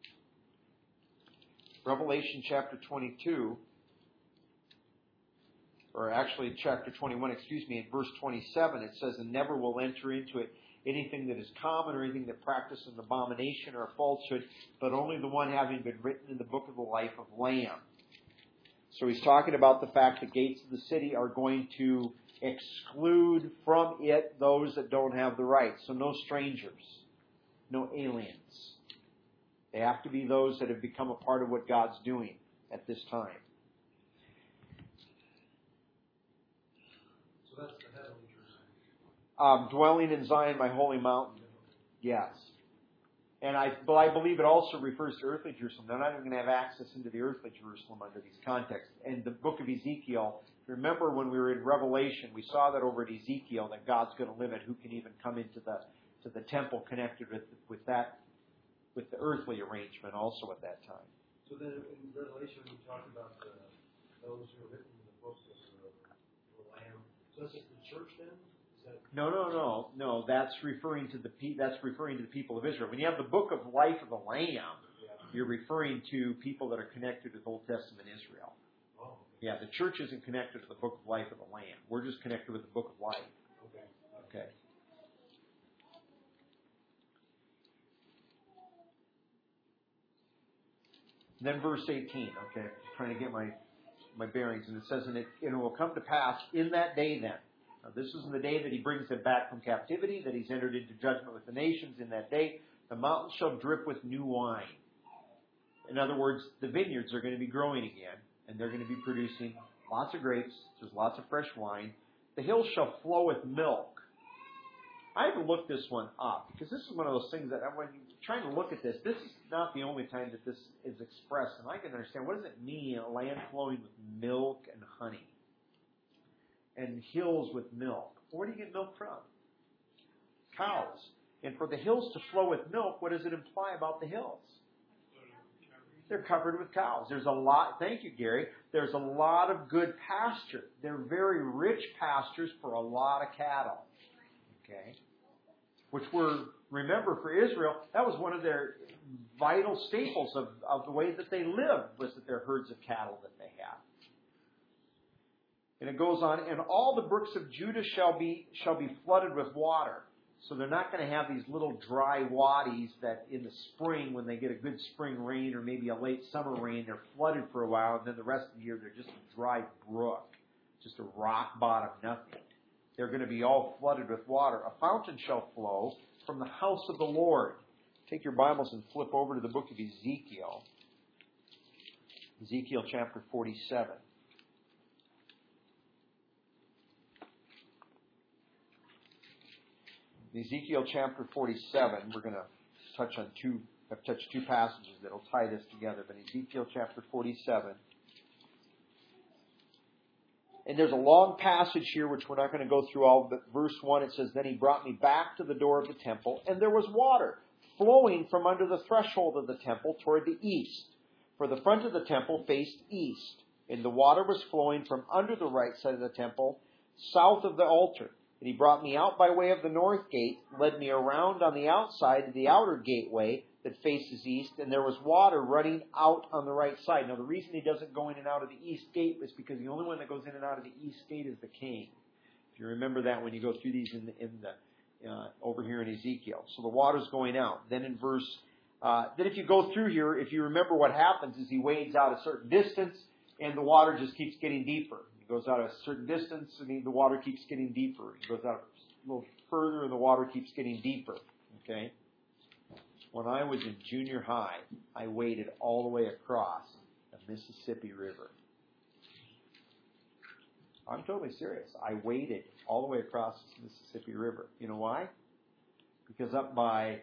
or actually chapter 21, in verse 27, it says, and never will enter into it anything that is common or anything that practices an abomination or a falsehood, but only the one having been written in the book of the life of Lamb. So he's talking about the fact the gates of the city are going to exclude from it those that don't have the right. So no strangers, no aliens. They have to be those that have become a part of what God's doing at this time. So that's the heavenly Jerusalem. Dwelling in Zion, my holy mountain. Yes. And I believe it also refers to earthly Jerusalem. They're not even going to have access into the earthly Jerusalem under these contexts. And the book of Ezekiel, remember when we were in Revelation, we saw that over at Ezekiel that God's going to limit who can even come into the temple connected with the earthly arrangement also at that time. So then in Revelation we talked about those who are written in the book of the Lamb. So that's just the church then? No. That's referring to the people of Israel. When you have the book of life of the Lamb, you're referring to people that are connected with Old Testament Israel. Oh. Yeah, the church isn't connected to the book of life of the Lamb. We're just connected with the book of life. Okay. Then verse 18. Okay, trying to get my bearings, and it says, and it will come to pass in that day then. Now, this is in the day that he brings them back from captivity, that he's entered into judgment with the nations. In that day, the mountains shall drip with new wine. In other words, the vineyards are going to be growing again, and they're going to be producing lots of grapes. There's lots of fresh wine. The hills shall flow with milk. I had to look this one up, because this is one of those things that when you're trying to look at this is not the only time that this is expressed. And I can understand, what does it mean, a land flowing with milk and honey? And hills with milk. Where do you get milk from? Cows. And for the hills to flow with milk, what does it imply about the hills? They're covered with cows. There's a lot, thank you, Gary, there's a lot of good pasture. They're very rich pastures for a lot of cattle. Okay? Which were, remember, for Israel, that was one of their vital staples of the way that they lived, was that their herds of cattle that they had. And it goes on, and all the brooks of Judah shall be flooded with water. So they're not going to have these little dry wadis that in the spring, when they get a good spring rain or maybe a late summer rain, they're flooded for a while, and then the rest of the year they're just a dry brook, just a rock bottom, nothing. They're going to be all flooded with water. A fountain shall flow from the house of the Lord. Take your Bibles and flip over to the book of Ezekiel. Ezekiel chapter 47. In Ezekiel chapter 47, we're going to touch two passages that will tie this together. But Ezekiel chapter 47. And there's a long passage here, which we're not going to go through all, but verse 1, it says, Then he brought me back to the door of the temple, and there was water flowing from under the threshold of the temple toward the east. For the front of the temple faced east, and the water was flowing from under the right side of the temple, south of the altar. And he brought me out by way of the north gate, led me around on the outside to the outer gateway that faces east, and there was water running out on the right side. Now, the reason he doesn't go in and out of the east gate is because the only one that goes in and out of the east gate is the king. If you remember that when you go through these over here in Ezekiel. So the water's going out. Then in verse, then if you go through here, if you remember what happens is he wades out a certain distance, and the water just keeps getting deeper. He goes out a certain distance, and the water keeps getting deeper. He goes out a little further, and the water keeps getting deeper. Okay? When I was in junior high, I waded all the way across the Mississippi River. I'm totally serious. I waded all the way across the Mississippi River. You know why? Because up by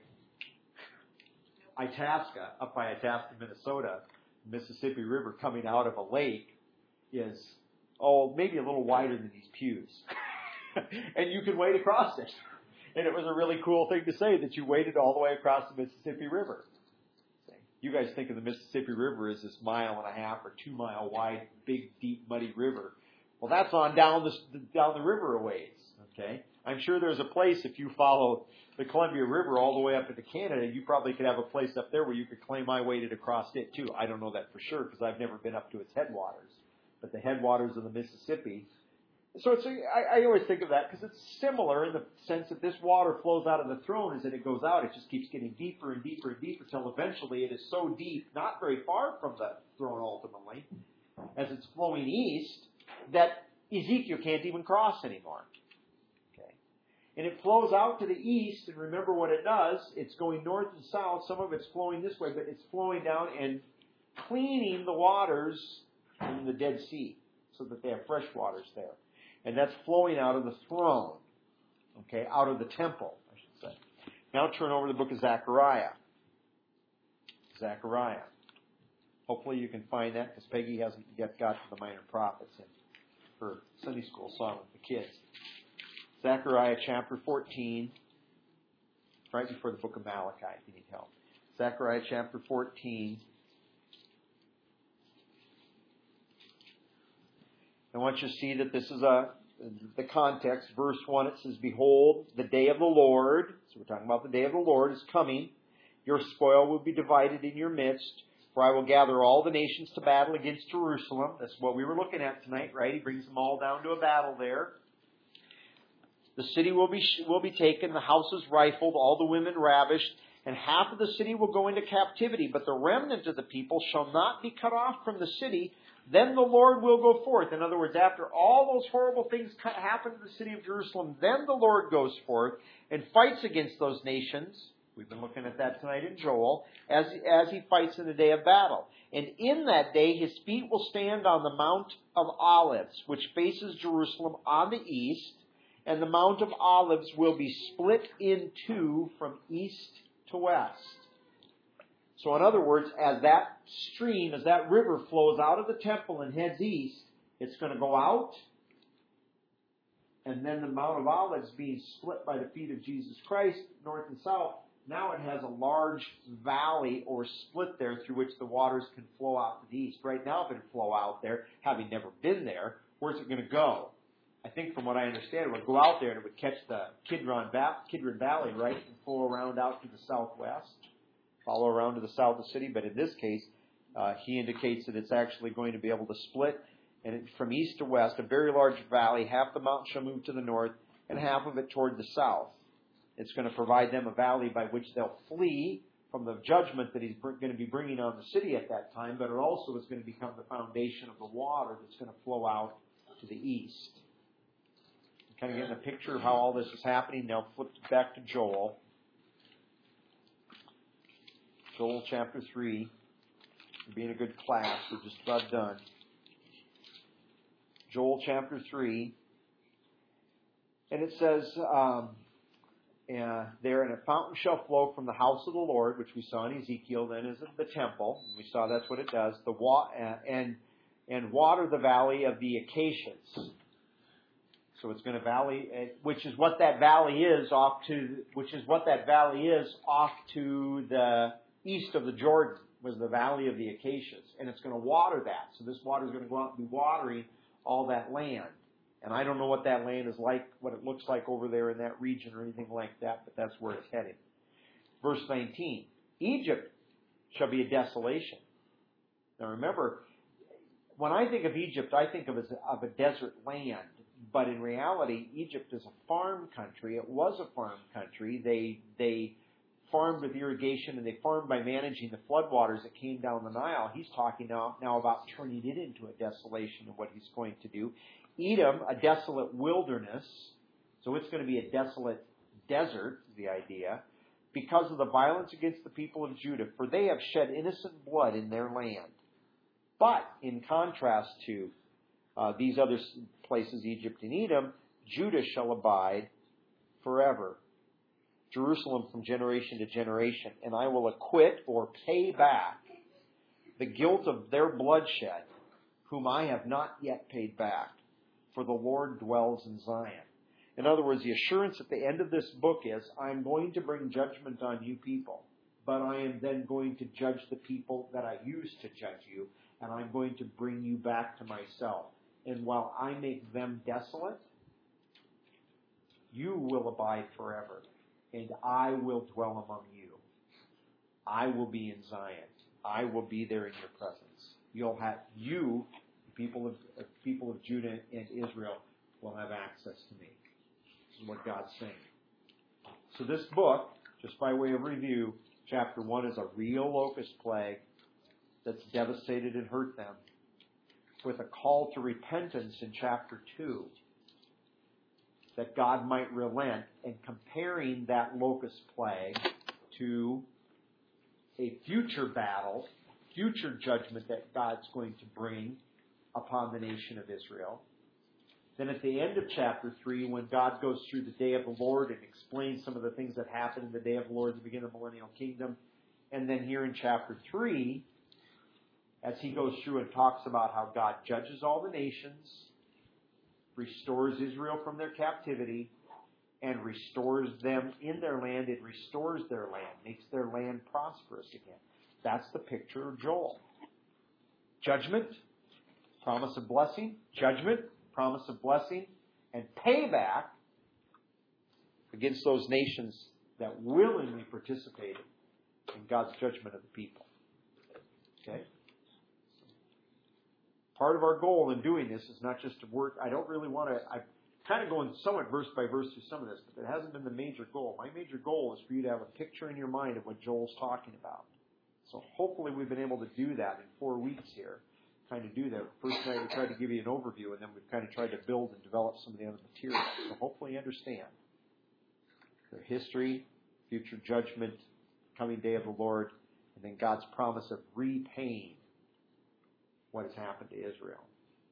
Itasca, Minnesota, the Mississippi River coming out of a lake is, maybe a little wider than these pews. And you can wade across it. And it was a really cool thing to say that you waded all the way across the Mississippi River. You guys think of the Mississippi River as this 1.5 or 2 mile wide, big, deep, muddy river. Well, that's on down the river a ways. Okay, I'm sure there's a place if you follow the Columbia River all the way up into Canada, you probably could have a place up there where you could claim I waded across it too. I don't know that for sure because I've never been up to its headwaters, but the headwaters of the Mississippi. So I always think of that because it's similar in the sense that this water flows out of the throne. As it goes out, it just keeps getting deeper and deeper and deeper till eventually it is so deep, not very far from the throne ultimately, as it's flowing east, that Ezekiel can't even cross anymore. Okay, and it flows out to the east, and remember what it does. It's going north and south. Some of it's flowing this way, but it's flowing down and cleaning the waters in the Dead Sea so that they have fresh waters there. And that's flowing out of the throne, okay, out of the temple, I should say. Now turn over to the book of Zechariah. Zechariah. Hopefully you can find that because Peggy hasn't yet got to the minor prophets in her Sunday school song with the kids. Zechariah chapter 14, right before the book of Malachi if you need help. Zechariah chapter 14. I want you to see that this is the context. Verse 1, it says, Behold, the day of the Lord, so we're talking about the day of the Lord, is coming. Your spoil will be divided in your midst, for I will gather all the nations to battle against Jerusalem. That's what we were looking at tonight, right? He brings them all down to a battle there. The city will be taken, the houses rifled, all the women ravished, and half of the city will go into captivity. But the remnant of the people shall not be cut off from the city. Then the Lord will go forth. In other words, after all those horrible things happen to the city of Jerusalem, then the Lord goes forth and fights against those nations. We've been looking at that tonight in Joel, as he fights in the day of battle. And in that day his feet will stand on the Mount of Olives, which faces Jerusalem on the east, and the Mount of Olives will be split in two from east to west. So in other words, as that stream, as that river flows out of the temple and heads east, it's going to go out, and then the Mount of Olives being split by the feet of Jesus Christ, north and south, now it has a large valley or split there through which the waters can flow out to the east. Right now, if it would flow out there, having never been there, where's it going to go? I think from what I understand, it would go out there and it would catch the Kidron Valley, right, and flow around out to the southwest, follow around to the south of the city. But in this case, he indicates that it's actually going to be able to split and from east to west, a very large valley. Half the mountain shall move to the north and half of it toward the south. It's going to provide them a valley by which they'll flee from the judgment that he's going to be bringing on the city at that time, but it also is going to become the foundation of the water that's going to flow out to the east. Kind of getting a picture of how all this is happening. Now flip back to Joel. Joel chapter 3. Being a good class, we're just about done. Joel chapter 3. And it says there, and a fountain shall flow from the house of the Lord, which we saw in Ezekiel then is the temple. And we saw that's what it does. And water the valley of the acacias. So it's going to valley, which is what that valley is off to the east of the Jordan, was the valley of the acacias, and it's going to water that. So this water is going to go out and be watering all that land. And I don't know what that land is like, what it looks like over there in that region or anything like that, but that's where it's heading. Verse 19, Egypt shall be a desolation. Now remember, when I think of Egypt, I think of it as a desert land. But in reality, Egypt is a farm country. It was a farm country. They farmed with irrigation, and they farmed by managing the floodwaters that came down the Nile. He's talking now about turning it into a desolation of what he's going to do. Edom, a desolate wilderness. So it's going to be a desolate desert, is the idea, because of the violence against the people of Judah. For they have shed innocent blood in their land. But in contrast to these other places, Egypt and Edom, Judah shall abide forever. Jerusalem from generation to generation. And I will acquit or pay back the guilt of their bloodshed, whom I have not yet paid back. For the Lord dwells in Zion. In other words, the assurance at the end of this book is, I'm going to bring judgment on you people, but I am then going to judge the people that I used to judge you, and I'm going to bring you back to myself. And while I make them desolate, you will abide forever, and I will dwell among you. I will be in Zion. I will be there in your presence. People of Judah and Israel, will have access to me. This is what God's saying. So this book, just by way of review, chapter 1 is a real locust plague that's devastated and hurt them, with a call to repentance in chapter 2, that God might relent, and comparing that locust plague to a future battle, future judgment that God's going to bring upon the nation of Israel. Then at the end of chapter 3, when God goes through the day of the Lord and explains some of the things that happened in the day of the Lord at the beginning of the millennial kingdom, and then here in chapter 3, as he goes through and talks about how God judges all the nations, restores Israel from their captivity, and restores them in their land, and restores their land, makes their land prosperous again. That's the picture of Joel. Judgment, promise of blessing, judgment, promise of blessing, and payback against those nations that willingly participated in God's judgment of the people. Okay? Part of our goal in doing this is not just to work. I'm kind of going somewhat verse by verse through some of this, but that hasn't been the major goal. My major goal is for you to have a picture in your mind of what Joel's talking about. So hopefully we've been able to do that in 4 weeks here. Kind of do that. First night we tried to give you an overview, and then we've kind of tried to build and develop some of the other materials. So hopefully you understand their history, future judgment, coming day of the Lord, and then God's promise of repaying what has happened to Israel.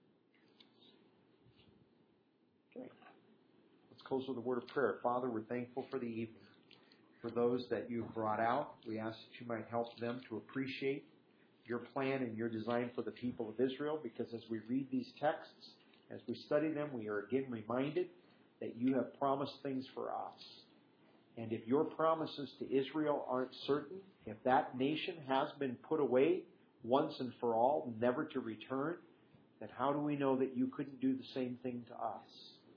Okay. Let's close with a word of prayer. Father, we're thankful for the evening. For those that you've brought out, we ask that you might help them to appreciate your plan and your design for the people of Israel, because as we read these texts, as we study them, we are again reminded that you have promised things for us. And if your promises to Israel aren't certain, if that nation has been put away once and for all, never to return, then how do we know that you couldn't do the same thing to us?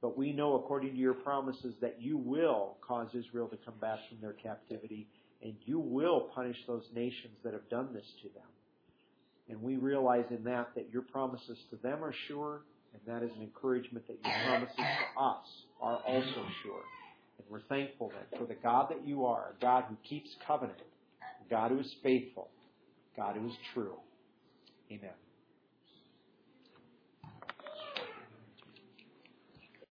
But we know, according to your promises, that you will cause Israel to come back from their captivity, and you will punish those nations that have done this to them. And we realize in that your promises to them are sure, and that is an encouragement that your promises to us are also sure. And we're thankful then for the God that you are, a God who keeps covenant, a God who is faithful, a God who is true. Amen.